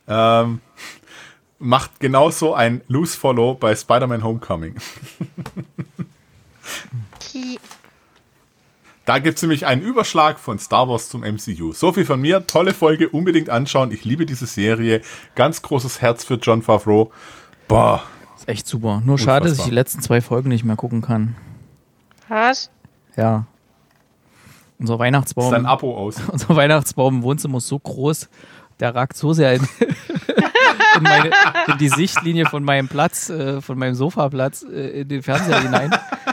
Macht genauso ein loose follow bei Spider-Man Homecoming. Da gibt es nämlich einen Überschlag von Star Wars zum MCU. So viel von mir. Tolle Folge, unbedingt anschauen. Ich liebe diese Serie. Ganz großes Herz für Jon Favreau. Boah. Ist echt super. Nur schade, dass ich die letzten 2 Folgen nicht mehr gucken kann. Was? Ja. Unser Weihnachtsbaum. Ist dein Abo aus? Unser Weihnachtsbaum im Wohnzimmer ist so groß, der ragt so sehr in die Sichtlinie von meinem Platz, von meinem Sofaplatz, in den Fernseher hinein.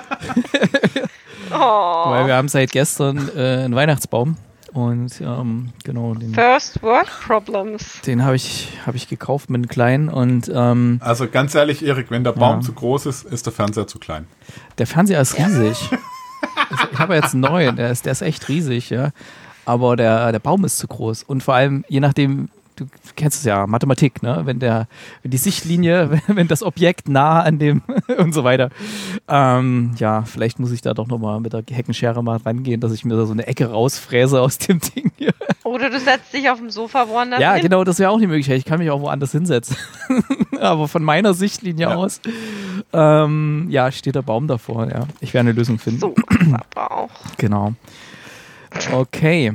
Weil wir haben seit gestern einen Weihnachtsbaum und genau den First World Problems. Den habe ich gekauft mit einem kleinen und also ganz ehrlich, Erik, wenn der Baum zu groß ist, ist der Fernseher zu klein. Der Fernseher ist riesig. Ich habe jetzt einen neuen, der ist echt riesig, ja. Aber der Baum ist zu groß und vor allem je nachdem. Du kennst es ja, Mathematik, ne? Wenn die Sichtlinie, wenn das Objekt nah an dem und so weiter. Ja, vielleicht muss ich da doch nochmal mit der Heckenschere mal rangehen, dass ich mir da so eine Ecke rausfräse aus dem Ding hier. Oder du setzt dich auf dem Sofa woanders hin. Ja, genau, das wäre auch eine Möglichkeit. Ich kann mich auch woanders hinsetzen. Aber von meiner Sichtlinie aus, steht der Baum davor. Ja, ich werde eine Lösung finden. So, aber auch. Genau. Okay.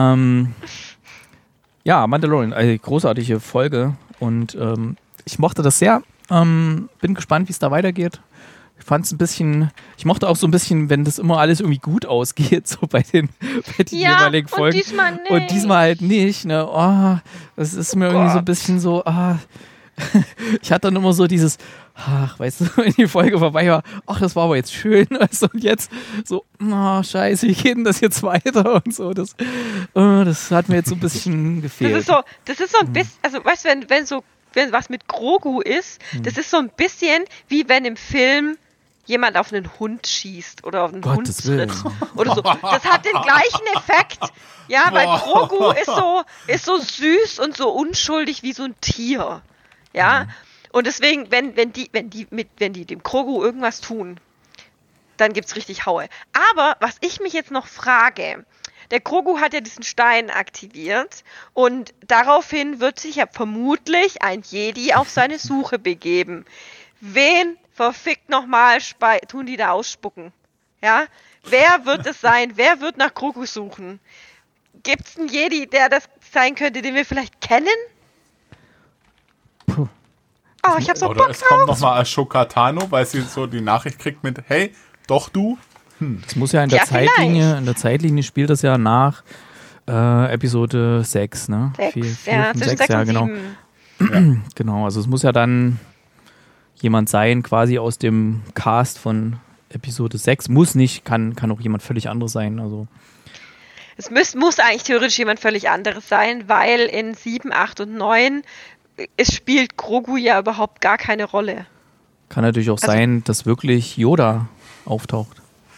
Ja, Mandalorian, eine großartige Folge und ich mochte das sehr. Bin gespannt, wie es da weitergeht. Ich mochte auch so ein bisschen, wenn das immer alles irgendwie gut ausgeht, so bei den jeweiligen Folgen. Und diesmal nicht. Und diesmal halt nicht. Ne? Oh, das ist mir irgendwie so ein bisschen so, ich hatte dann immer so dieses, ach, weißt du, wenn die Folge vorbei war, ach, das war aber jetzt schön, weißt du, und jetzt so, oh, scheiße, wie geht denn das jetzt weiter und so, das hat mir jetzt so ein bisschen gefehlt. Das ist so ein bisschen, also weißt du, wenn was mit Grogu ist, das ist so ein bisschen wie wenn im Film jemand auf einen Hund schießt oder auf einen Hund tritt oder so. Das hat den gleichen Effekt. Ja, weil Grogu ist so süß und so unschuldig wie so ein Tier. Ja, und deswegen, wenn die dem Grogu irgendwas tun, dann gibt's richtig Haue. Aber was ich mich jetzt noch frage, der Grogu hat ja diesen Stein aktiviert und daraufhin wird sich ja vermutlich ein Jedi auf seine Suche begeben. Wen verfickt nochmal tun die da ausspucken? Ja? Wer wird es sein? Wer wird nach Grogu suchen? Gibt's einen Jedi, der das sein könnte, den wir vielleicht kennen? Puh. Oh, ich hab so Bock drauf. Oder es kommt nochmal Ashoka Tano, weil sie so die Nachricht kriegt mit, hey, doch du? Das muss ja in der Zeitlinie spielt das ja nach Episode 6, ne? 6, zwischen 6 und genau. 7. Genau, also es muss ja dann jemand sein, quasi aus dem Cast von Episode 6. Muss nicht, kann auch jemand völlig anderes sein. Also. Es muss eigentlich theoretisch jemand völlig anderes sein, weil in 7, 8 und 9 es spielt Grogu ja überhaupt gar keine Rolle. Kann natürlich auch sein, dass wirklich Yoda auftaucht.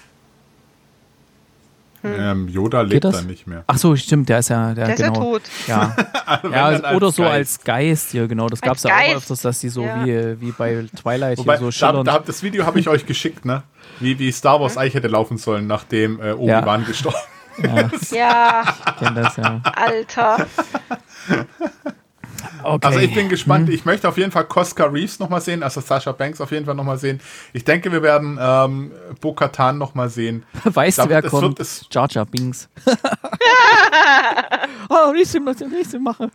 Yoda lebt dann nicht mehr. Ach so, stimmt, der ist ja tot. Ja, oder so als Geist hier, genau. Das gab es ja auch öfters, dass die so wie bei Twilight Wobei, hier so schillern. Das Video habe ich euch geschickt, ne? Wie Star Wars eigentlich hätte laufen sollen, nachdem Obi-Wan gestorben ist. Ja. Ich kenne das ja. Alter. Okay. Also ich bin gespannt. Ich möchte auf jeden Fall Cosca Reeves nochmal sehen, also Sasha Banks auf jeden Fall nochmal sehen. Ich denke, wir werden Bo-Katan nochmal sehen. Weißt du, wer kommt? Jar Jar Binks. Oh, nächste Mache.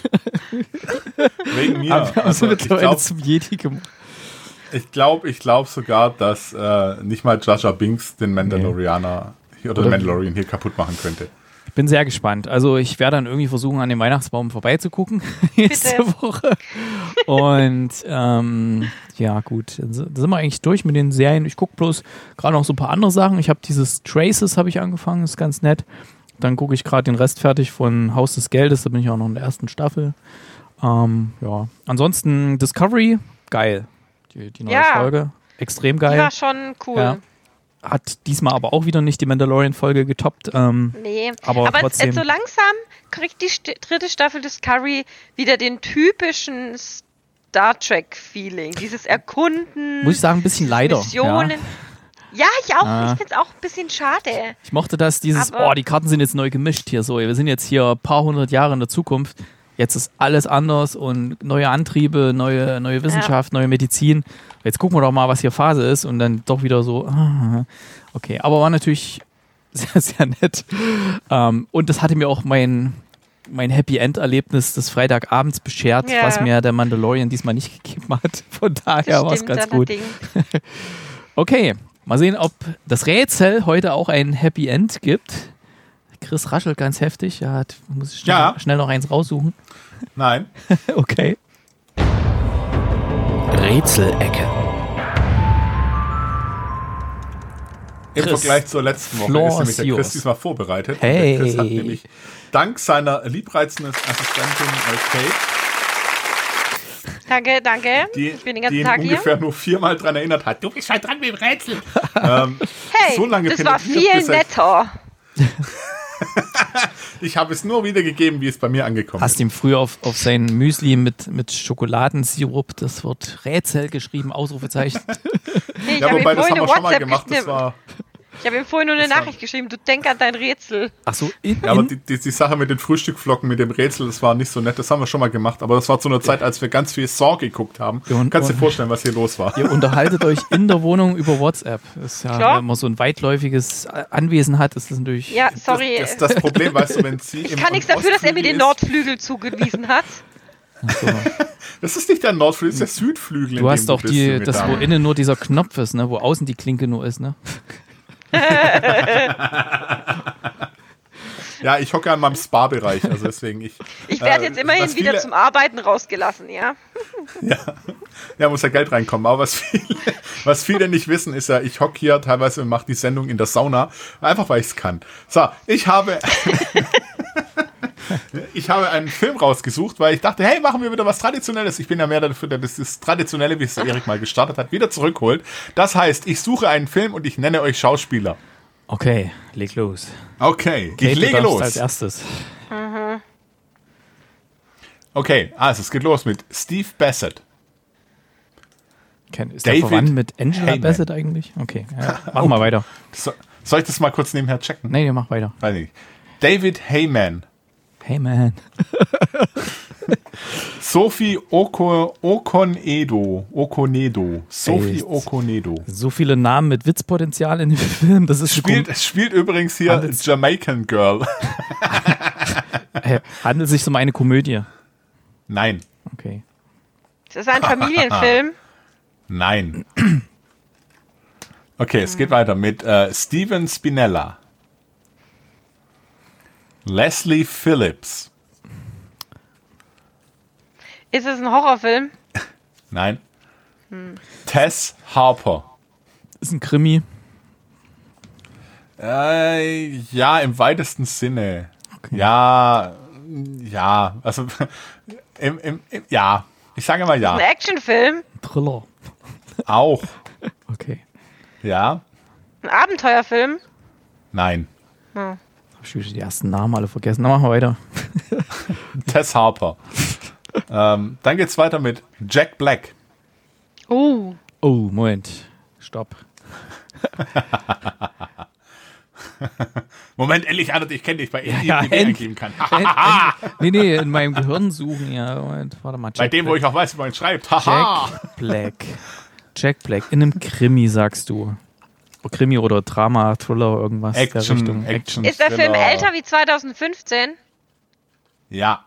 Wegen mir. Also zum Jedi gemacht. Ich glaube sogar, dass nicht mal Jar Jar Binks den Mandalorianer oder den Mandalorian hier kaputt machen könnte. Ich bin sehr gespannt. Also ich werde dann irgendwie versuchen, an dem Weihnachtsbaum vorbeizugucken nächste Woche. Und ja gut, da sind wir eigentlich durch mit den Serien. Ich gucke bloß gerade noch so ein paar andere Sachen. Ich habe dieses Traces habe ich angefangen, ist ganz nett. Dann gucke ich gerade den Rest fertig von Haus des Geldes, da bin ich auch noch in der ersten Staffel. Ja, ansonsten Discovery, geil. Die neue Folge, extrem geil. Die war schon cool. Ja. Hat diesmal aber auch wieder nicht die Mandalorian-Folge getoppt. Nee, aber trotzdem. So langsam kriegt die dritte Staffel Discovery wieder den typischen Star Trek-Feeling. Dieses Erkunden. Muss ich sagen, ein bisschen leider. Missionen. Ja, ich auch. Ich finde es auch ein bisschen schade. Ich mochte das, die Karten sind jetzt neu gemischt hier so. Wir sind jetzt hier ein paar hundert Jahre in der Zukunft. Jetzt ist alles anders und neue Antriebe, neue Wissenschaft, neue Medizin. Jetzt gucken wir doch mal, was hier Phase ist und dann doch wieder so, okay. Aber war natürlich sehr, sehr nett. Und das hatte mir auch mein Happy-End-Erlebnis des Freitagabends beschert, was mir der Mandalorian diesmal nicht gegeben hat. Von daher war es ganz gut. Okay, mal sehen, ob das Rätsel heute auch ein Happy-End gibt. Chris raschelt ganz heftig. Muss ich schnell noch eins raussuchen. Nein. Okay. Rätselecke. Im Vergleich zur letzten Woche ist nämlich der Chris diesmal vorbereitet. Hey. Der Chris hat nämlich dank seiner liebreizenden Assistentin Kate, Danke. Ich bin den ganzen Tag hier. Ungefähr nur 4-mal dran erinnert hat. Du bist halt dran mit dem Rätsel. Hey, so lange das war viel netter. Ich habe es nur wiedergegeben, wie es bei mir angekommen ist. Hast ihm früher auf sein Müsli mit Schokoladensirup das Wort Rätsel geschrieben, Ausrufezeichen. Nee, ja, wobei, das haben wir schon mal gemacht. Ich habe ihm vorhin nur eine Nachricht geschrieben, du denk an dein Rätsel. Ach so, aber die Sache mit den Frühstückflocken, mit dem Rätsel, das war nicht so nett. Das haben wir schon mal gemacht, aber das war zu einer Zeit, als wir ganz viel Saw geguckt haben. Kannst dir vorstellen, was hier los war. Ihr unterhaltet euch in der Wohnung über WhatsApp. Das ist ja, wenn man so ein weitläufiges Anwesen hat, ist das natürlich... Ja, sorry. Das Problem, weißt du, wenn sie... Ich kann nichts dafür, dass er mir den Nordflügel zugewiesen hat. So. Das ist nicht der Nordflügel, das ist der Südflügel. Du hast doch das, wo innen nur dieser Knopf ist, ne? Wo außen die Klinke nur ist, ne? Ja, ich hocke an meinem Spa-Bereich, also deswegen Ich werde jetzt immerhin wieder zum Arbeiten rausgelassen, ja? Ja, muss ja Geld reinkommen. Aber was viele nicht wissen, ist ja, ich hocke hier teilweise und mache die Sendung in der Sauna, einfach weil ich es kann. So, ich habe einen Film rausgesucht, weil ich dachte, hey, machen wir wieder was Traditionelles. Ich bin ja mehr dafür, dass das Traditionelle, wie es Erik mal gestartet hat, wieder zurückholt. Das heißt, ich suche einen Film und ich nenne euch Schauspieler. Okay, leg los. Okay, Kate, ich lege los. Als erstes. Okay, also es geht los mit Steve Bassett. Ist der verwandt mit Angela Heyman. Bassett eigentlich? Okay, ja, mach mal weiter. Soll ich das mal kurz nebenher checken? Nee, mach weiter. Weiß nicht. David Heyman. Heyman. Sophie Okonedo. Sophie Okonedo. So viele Namen mit Witzpotenzial in dem Film. Das ist Es spielt übrigens hier Jamaican Girl. Handelt sich um eine Komödie? Nein. Okay. Ist das ein Familienfilm? Nein. Okay, es geht weiter mit Steven Spinella. Leslie Phillips. Ist es ein Horrorfilm? Nein. Tess Harper. Ist ein Krimi. Ja, im weitesten Sinne. Okay. Ja, also ja, ich sage mal ja. Ist ein Actionfilm? Thriller. Auch. Okay. Ja. Ein Abenteuerfilm? Nein. Hab ich schon die ersten Namen alle vergessen. Dann machen wir weiter. Tess Harper. Dann geht's weiter mit Jack Black. Oh, Moment. Stopp. Moment, endlich einer, ich kenne dich bei eingeben kann. Nee, in meinem Gehirn suchen. Ja, Moment, warte mal. Bei dem, wo ich auch weiß, wie man schreibt. Jack Black. In einem Krimi, sagst du. Krimi oder Drama, Thriller, irgendwas Action, der Richtung. Action. Ist der Film älter wie 2015? Ja.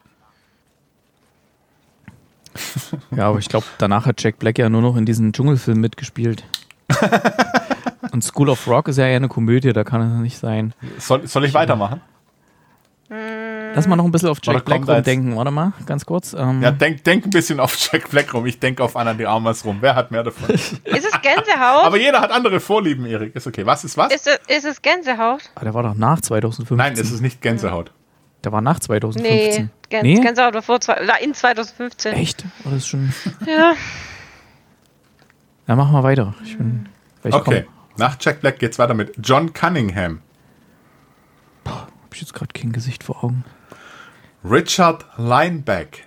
Ja, aber ich glaube, danach hat Jack Black ja nur noch in diesen Dschungelfilm mitgespielt. Und School of Rock ist ja eher eine Komödie, da kann es nicht sein. Soll ich weitermachen? Lass mal noch ein bisschen auf Jack Black rumdenken. Warte mal, ganz kurz. Ja, denk ein bisschen auf Jack Black rum. Ich denke auf Ana de Armas rum. Wer hat mehr davon? Ist es Gänsehaut? Aber jeder hat andere Vorlieben, Erik. Ist okay. Was ist was? Ist es Gänsehaut? Der war doch nach 2015. Nein, es ist nicht Gänsehaut. Der war nach 2015. Nee, Gänsehaut war in 2015. Echt? War das schon... Ja. Ja, machen wir weiter. Okay, nach Jack Black geht's weiter mit John Cunningham. Hab ich jetzt gerade kein Gesicht vor Augen. Richard Lineback.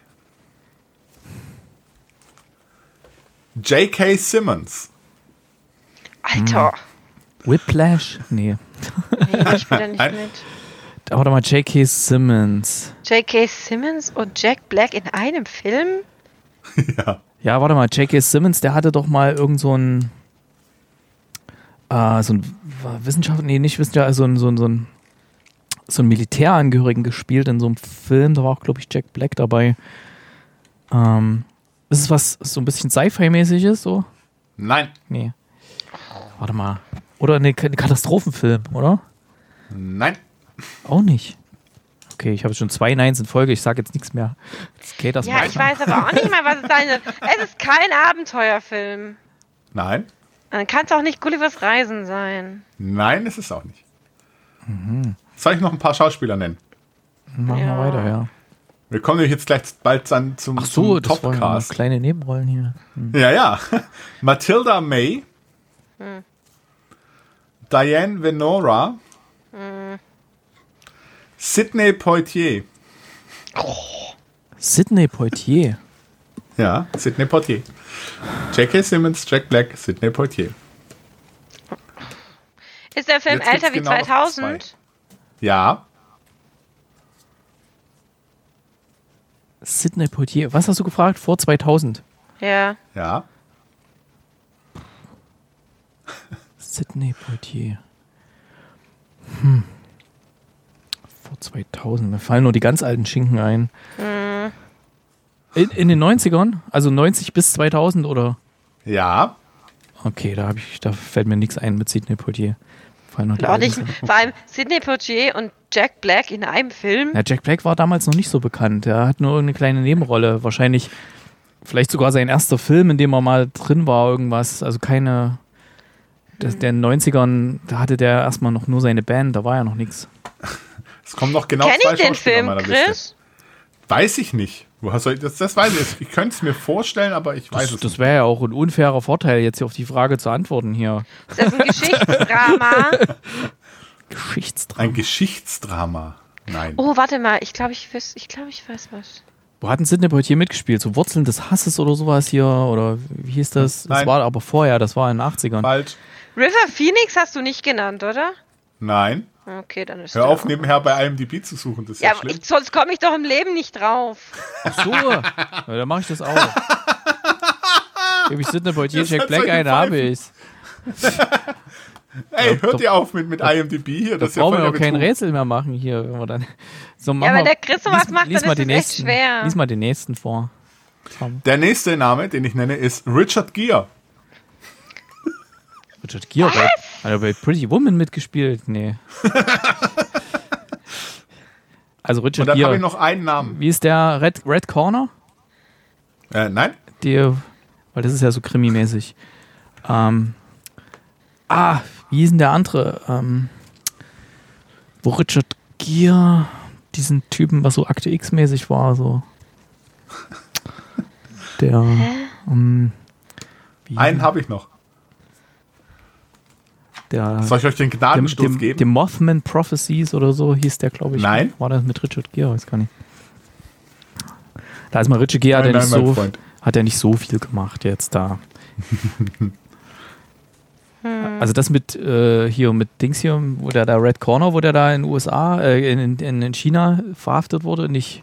J.K. Simmons. Alter. Whiplash? Nee. Nee, ich bin da nicht mit. Warte mal, J.K. Simmons. J.K. Simmons und Jack Black in einem Film? Ja. Ja, warte mal, J.K. Simmons, der hatte doch mal irgend so ein Wissenschaftler, nee, nicht Wissenschaftler, so ein Militärangehörigen gespielt in so einem Film, da war auch, glaube ich, Jack Black dabei. Ist es was so ein bisschen Sci-Fi-mäßiges, so? Nein. Nee. Warte mal. Oder ein Katastrophenfilm, oder? Nein. Auch nicht. Okay, ich habe schon 2 Neins in Folge, ich sage jetzt nichts mehr. Jetzt geht das ja, ich weiß aber auch nicht mal, was es sein soll. Es ist kein Abenteuerfilm. Nein. Dann kann es auch nicht Gullivers Reisen sein. Nein, ist es auch nicht. Soll ich noch ein paar Schauspieler nennen? Machen wir weiter, ja. Wir kommen nämlich jetzt gleich bald dann zum Topcast. Kleine Nebenrollen hier. Ja. Matilda May. Diane Venora. Sidney Poitier. Sidney Poitier? Ja, Sidney Poitier. J.K. Simmons, Jack Black, Sidney Poitier. Ist der Film älter wie 2000? Ja. Sidney Poitier. Was hast du gefragt? Vor 2000? Ja. Ja. Sidney Poitier. Vor 2000. Mir fallen nur die ganz alten Schinken ein. In den 90ern? Also 90 bis 2000 oder? Ja. Okay, da fällt mir nichts ein mit Sidney Poitier. Vor allem Sidney Poitier und Jack Black in einem Film. Ja, Jack Black war damals noch nicht so bekannt. Er hat nur eine kleine Nebenrolle. Wahrscheinlich, vielleicht sogar sein erster Film, in dem er mal drin war, irgendwas. Also keine. Der in den 90ern, da hatte der erstmal noch nur seine Band, da war ja noch nichts. Es kommen noch genau 2 Schauspieler auf meiner Liste. Weiß ich nicht. Das weiß ich jetzt. Ich könnte es mir vorstellen, aber ich weiß es nicht. Das wäre ja auch ein unfairer Vorteil, jetzt hier auf die Frage zu antworten hier. Ist das ein Geschichtsdrama? Ein Geschichtsdrama. Nein. Oh, warte mal. Ich glaube, ich weiß was. Wo hat denn Sidney Poitier mitgespielt? So Wurzeln des Hasses oder sowas hier? Oder wie hieß das? Nein. Das war aber vorher, das war in den 80ern. Falsch. River Phoenix hast du nicht genannt, oder? Nein. Okay, dann ist Hör auf, nebenher bei IMDb zu suchen. Das ist ja schlimm. Sonst komme ich doch im Leben nicht drauf. Ach so. Ja, dann mache ich das auch. Gebe ich Sidney Poitier, Jack Black ein, habe ich's. Ey, hört ihr auf mit IMDb hier? Das brauchen wir auch kein Rätsel mehr machen hier. Wenn wir dann so ja, wenn der Chris sowas macht, dann ist es echt schwer. Lies mal den nächsten vor. Der nächste Name, den ich nenne, ist Richard Gere. Richard Gere? Hat er bei Pretty Woman mitgespielt? Nee. Also Richard Gere. Und dann habe ich noch einen Namen. Wie ist der? Red Corner? Nein. Weil das ist ja so krimimäßig. Wie ist denn der andere? Wo Richard Gere diesen Typen, was so Akte X-mäßig war, so. Der. Einen habe ich noch. Soll ich euch den Gnadenstoß geben? The Mothman Prophecies oder so hieß der, glaube ich. Nein. War das mit Richard Gere? Weiß gar nicht. Da ist mal Richard Gere, hat er nicht so viel gemacht jetzt da. Also das mit hier mit Dings hier, wo der da Red Corner, wo der da in den USA, in China verhaftet wurde, nicht.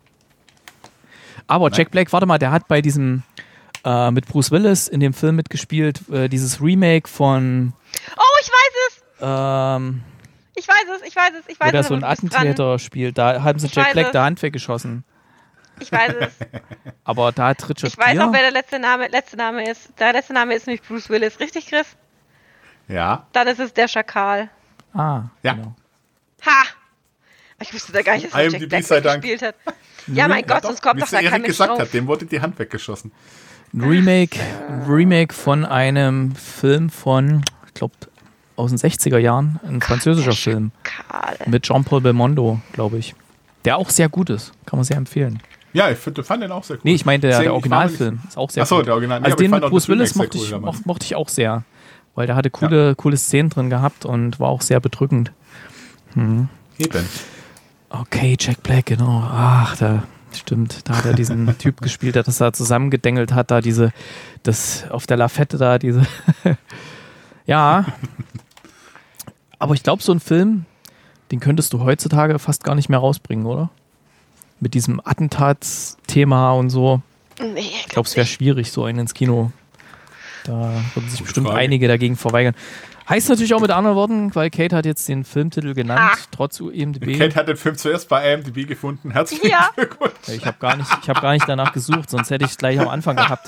Aber Jack Black, warte mal, der hat bei diesem mit Bruce Willis in dem Film mitgespielt, dieses Remake von. Oh, ich weiß es! Ich weiß es. Wo der so einen Attentäter spielt, da haben sie Jack Black der Hand weggeschossen. Ich weiß es. Aber da hat Richard Ich weiß auch, wer der letzte Name ist. Der letzte Name ist nämlich Bruce Willis. Richtig, Chris? Ja. Dann ist es der Schakal. Ja. Genau. Ha! Ich wusste da gar nicht, dass er Jack Black gespielt hat. Ja, mein Gott, sonst kommt doch da kein Mensch drauf. Dem wurde die Hand weggeschossen. Ein Remake von einem Film von, ich glaube, aus den 60er Jahren. Ein französischer Film. Mit Jean-Paul Belmondo, glaube ich. Der auch sehr gut ist. Kann man sehr empfehlen. Ja, ich fand den auch sehr gut. Nee, ich meinte, der Originalfilm ist auch sehr gut. Achso, der Original. Also den mit Bruce Willis mochte ich auch sehr. Weil der hatte coole Szenen drin gehabt und war auch sehr bedrückend. Eben. Okay, Jack Black, genau. Ach, stimmt. Da hat er diesen Typ gespielt, der das da zusammengedengelt hat, da das auf der Lafette da, diese. Ja. Aber ich glaube, so ein Film, den könntest du heutzutage fast gar nicht mehr rausbringen, oder? Mit diesem Attentatsthema und so. Nee, ich glaube, es wäre schwierig, so einen ins Kino. Da würden sich bestimmt einige dagegen verweigern. Heißt natürlich auch mit anderen Worten, weil Kate hat jetzt den Filmtitel genannt, trotz IMDb. Kate hat den Film zuerst bei IMDb gefunden. Herzlichen Glückwunsch. Ich habe gar nicht danach gesucht, sonst hätte ich es gleich am Anfang gehabt.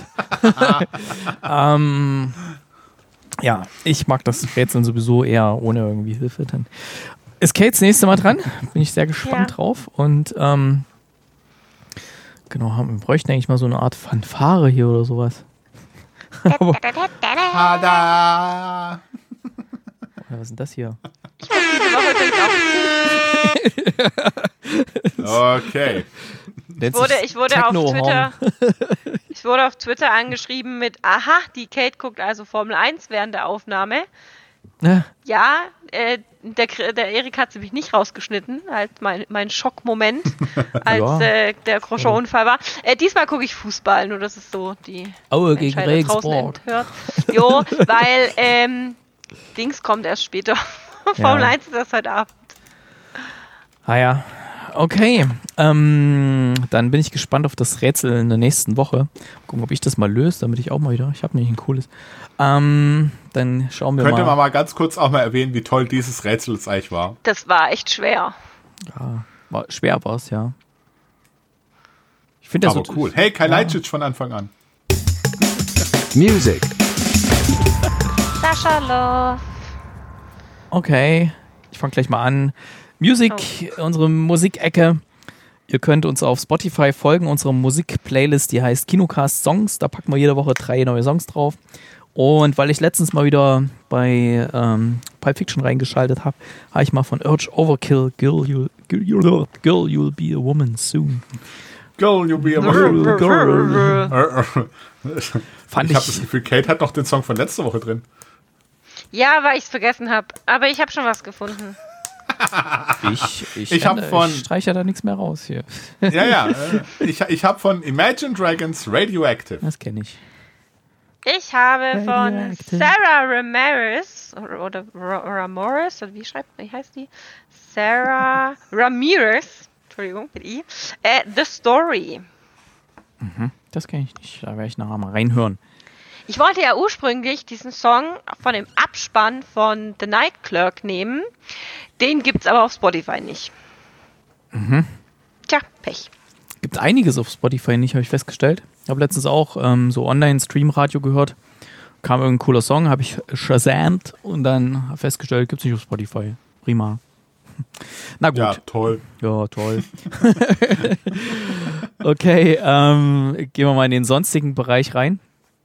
Ja, ich mag das Rätseln sowieso eher ohne irgendwie Hilfe. Dann ist Kate das nächste Mal dran. Bin ich sehr gespannt drauf. Und genau, wir bräuchten eigentlich mal so eine Art Fanfare hier oder sowas. Tada! Was ist denn das hier? Okay. Ich wurde auf Twitter angeschrieben mit, aha, die Kate guckt also Formel 1 während der Aufnahme. Ja, der Erik hat sie mich nicht rausgeschnitten, als mein Schockmoment, als der Groscher-Unfall war. Diesmal gucke ich Fußball, nur das ist so die Aue gegen Regensburg. Jo, weil Dings kommt erst später. Formel 1 ist erst heute Abend. Ah ja, okay. Dann bin ich gespannt auf das Rätsel in der nächsten Woche. Gucken, ob ich das mal löse, damit ich auch mal wieder. Ich habe nämlich ein cooles. Dann schauen wir Könnte man mal ganz kurz auch mal erwähnen, wie toll dieses Rätsel eigentlich war. Das war echt schwer. Ja, schwer war es, ja. Ich finde das aber so cool. Hey, Kai Leitschitsch von Anfang an. Music. Sascha Love. Okay, ich fange gleich mal an. Music, unsere Musikecke. Ihr könnt uns auf Spotify folgen, unsere Musik-Playlist, die heißt Kinocast Songs. Da packen wir jede Woche 3 neue Songs drauf. Und weil ich letztens mal wieder bei Pulp Fiction reingeschaltet habe, habe ich mal von Urge Overkill Girl, You'll Be a Woman Soon. Girl, You'll Be a Woman. Ich habe das Gefühl, Kate hat noch den Song von letzter Woche drin. Ja, weil ich es vergessen habe. Aber ich habe schon was gefunden. Ich streiche da nichts mehr raus hier. Ja. Ich habe von Imagine Dragons Radioactive. Das kenne ich. Ich habe von Sarah Ramirez oder Ramirez, oder wie heißt die? Sarah Ramirez, Entschuldigung, mit I. The Story. Das kenne ich nicht, da werde ich nachher mal reinhören. Ich wollte ja ursprünglich diesen Song von dem Abspann von The Night Clerk nehmen. Den gibt's aber auf Spotify nicht. Tja, Pech. Gibt einiges auf Spotify nicht, habe ich festgestellt. Ich habe letztens auch so Online-Stream-Radio gehört. Kam irgendein cooler Song, habe ich shazamt und dann festgestellt, gibt es nicht auf Spotify. Prima. Na gut. Ja, toll. Ja, toll. Okay, gehen wir mal in den sonstigen Bereich rein.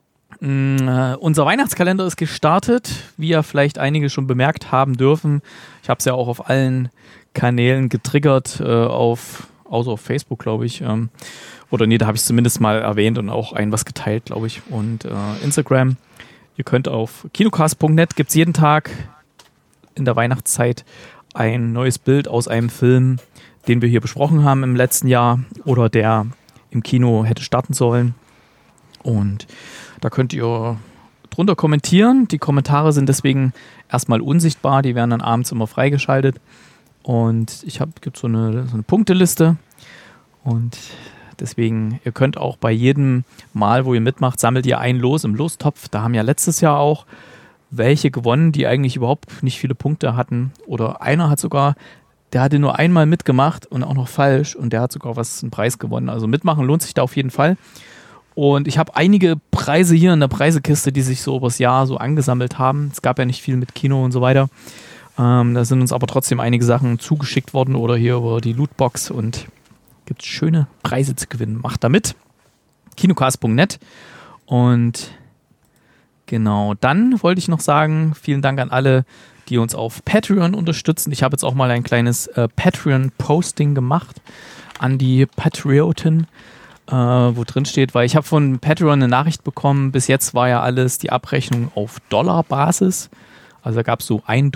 Unser Weihnachtskalender ist gestartet, wie ja vielleicht einige schon bemerkt haben dürfen. Ich habe es ja auch auf allen Kanälen getriggert, außer auf Facebook, glaube ich. Oder nee, da habe ich es zumindest mal erwähnt und auch was geteilt, glaube ich. Und Instagram. Ihr könnt auf kinocast.net, gibt es jeden Tag in der Weihnachtszeit ein neues Bild aus einem Film, den wir hier besprochen haben im letzten Jahr oder der im Kino hätte starten sollen. Und da könnt ihr drunter kommentieren. Die Kommentare sind deswegen erstmal unsichtbar. Die werden dann abends immer freigeschaltet. Und gibt so eine Punkteliste. Und deswegen, ihr könnt auch bei jedem Mal, wo ihr mitmacht, sammelt ihr ein Los im Lostopf. Da haben ja letztes Jahr auch welche gewonnen, die eigentlich überhaupt nicht viele Punkte hatten. Oder einer hat sogar, der hatte nur einmal mitgemacht und auch noch falsch. Und der hat sogar einen Preis gewonnen. Also mitmachen lohnt sich da auf jeden Fall. Und ich habe einige Preise hier in der Preisekiste, die sich so übers Jahr so angesammelt haben. Es gab ja nicht viel mit Kino und so weiter. Da sind uns aber trotzdem einige Sachen zugeschickt worden oder hier über die Lootbox und gibt schöne Preise zu gewinnen. Macht da mit. Kinocast.net. Und genau, dann wollte ich noch sagen, vielen Dank an alle, die uns auf Patreon unterstützen. Ich habe jetzt auch mal ein kleines Patreon-Posting gemacht an die Patrioten. Wo drin steht, weil ich habe von Patreon eine Nachricht bekommen, bis jetzt war ja alles die Abrechnung auf Dollarbasis, also da gab es so $1,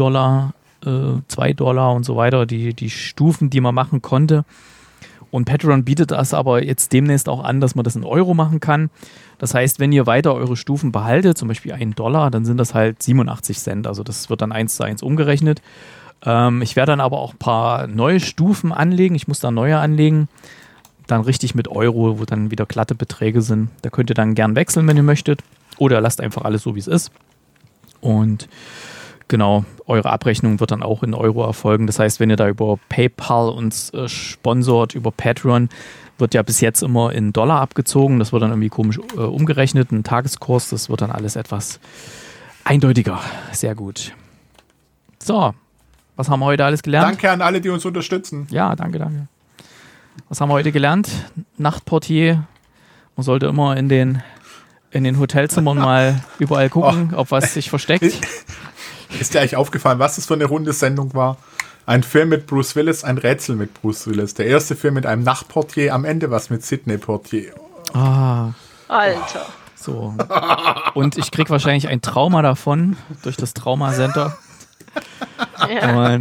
$2 und so weiter, die Stufen, die man machen konnte, und Patreon bietet das aber jetzt demnächst auch an, dass man das in Euro machen kann. Das heißt, wenn ihr weiter eure Stufen behaltet, zum Beispiel $1, dann sind das halt 87 Cent, also das wird dann 1:1 umgerechnet. Ich werde dann aber auch ein paar neue Stufen anlegen, ich muss da neue anlegen, dann richtig mit Euro, wo dann wieder glatte Beträge sind. Da könnt ihr dann gern wechseln, wenn ihr möchtet. Oder lasst einfach alles so, wie es ist. Und genau, eure Abrechnung wird dann auch in Euro erfolgen. Das heißt, wenn ihr da über PayPal uns sponsort, über Patreon, wird ja bis jetzt immer in Dollar abgezogen. Das wird dann irgendwie komisch umgerechnet, ein Tageskurs. Das wird dann alles etwas eindeutiger. Sehr gut. So, was haben wir heute alles gelernt? Danke an alle, die uns unterstützen. Ja, danke. Was haben wir heute gelernt? Nachtportier. Man sollte immer in den Hotelzimmern mal überall gucken, ob was sich versteckt. Ist dir eigentlich aufgefallen, was das für eine runde Sendung war? Ein Film mit Bruce Willis, ein Rätsel mit Bruce Willis. Der erste Film mit einem Nachtportier, am Ende was mit Sidney Portier. Alter. So. Und ich krieg wahrscheinlich ein Trauma davon, durch das Trauma-Center. Ja.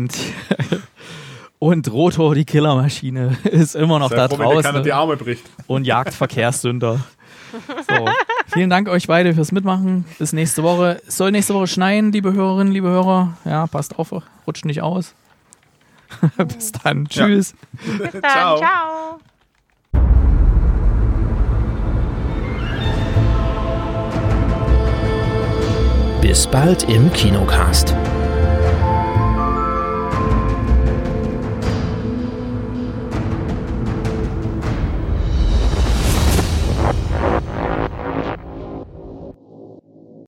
Und Rotor, die Killermaschine, ist immer noch da draußen die Arme bricht. Und jagt Verkehrssünder. So. Vielen Dank euch beide fürs Mitmachen. Bis nächste Woche. Es soll nächste Woche schneien, liebe Hörerinnen, liebe Hörer. Ja, passt auf, rutscht nicht aus. Bis dann. Tschüss. Bis dann. Ciao. Bis bald im Kinocast.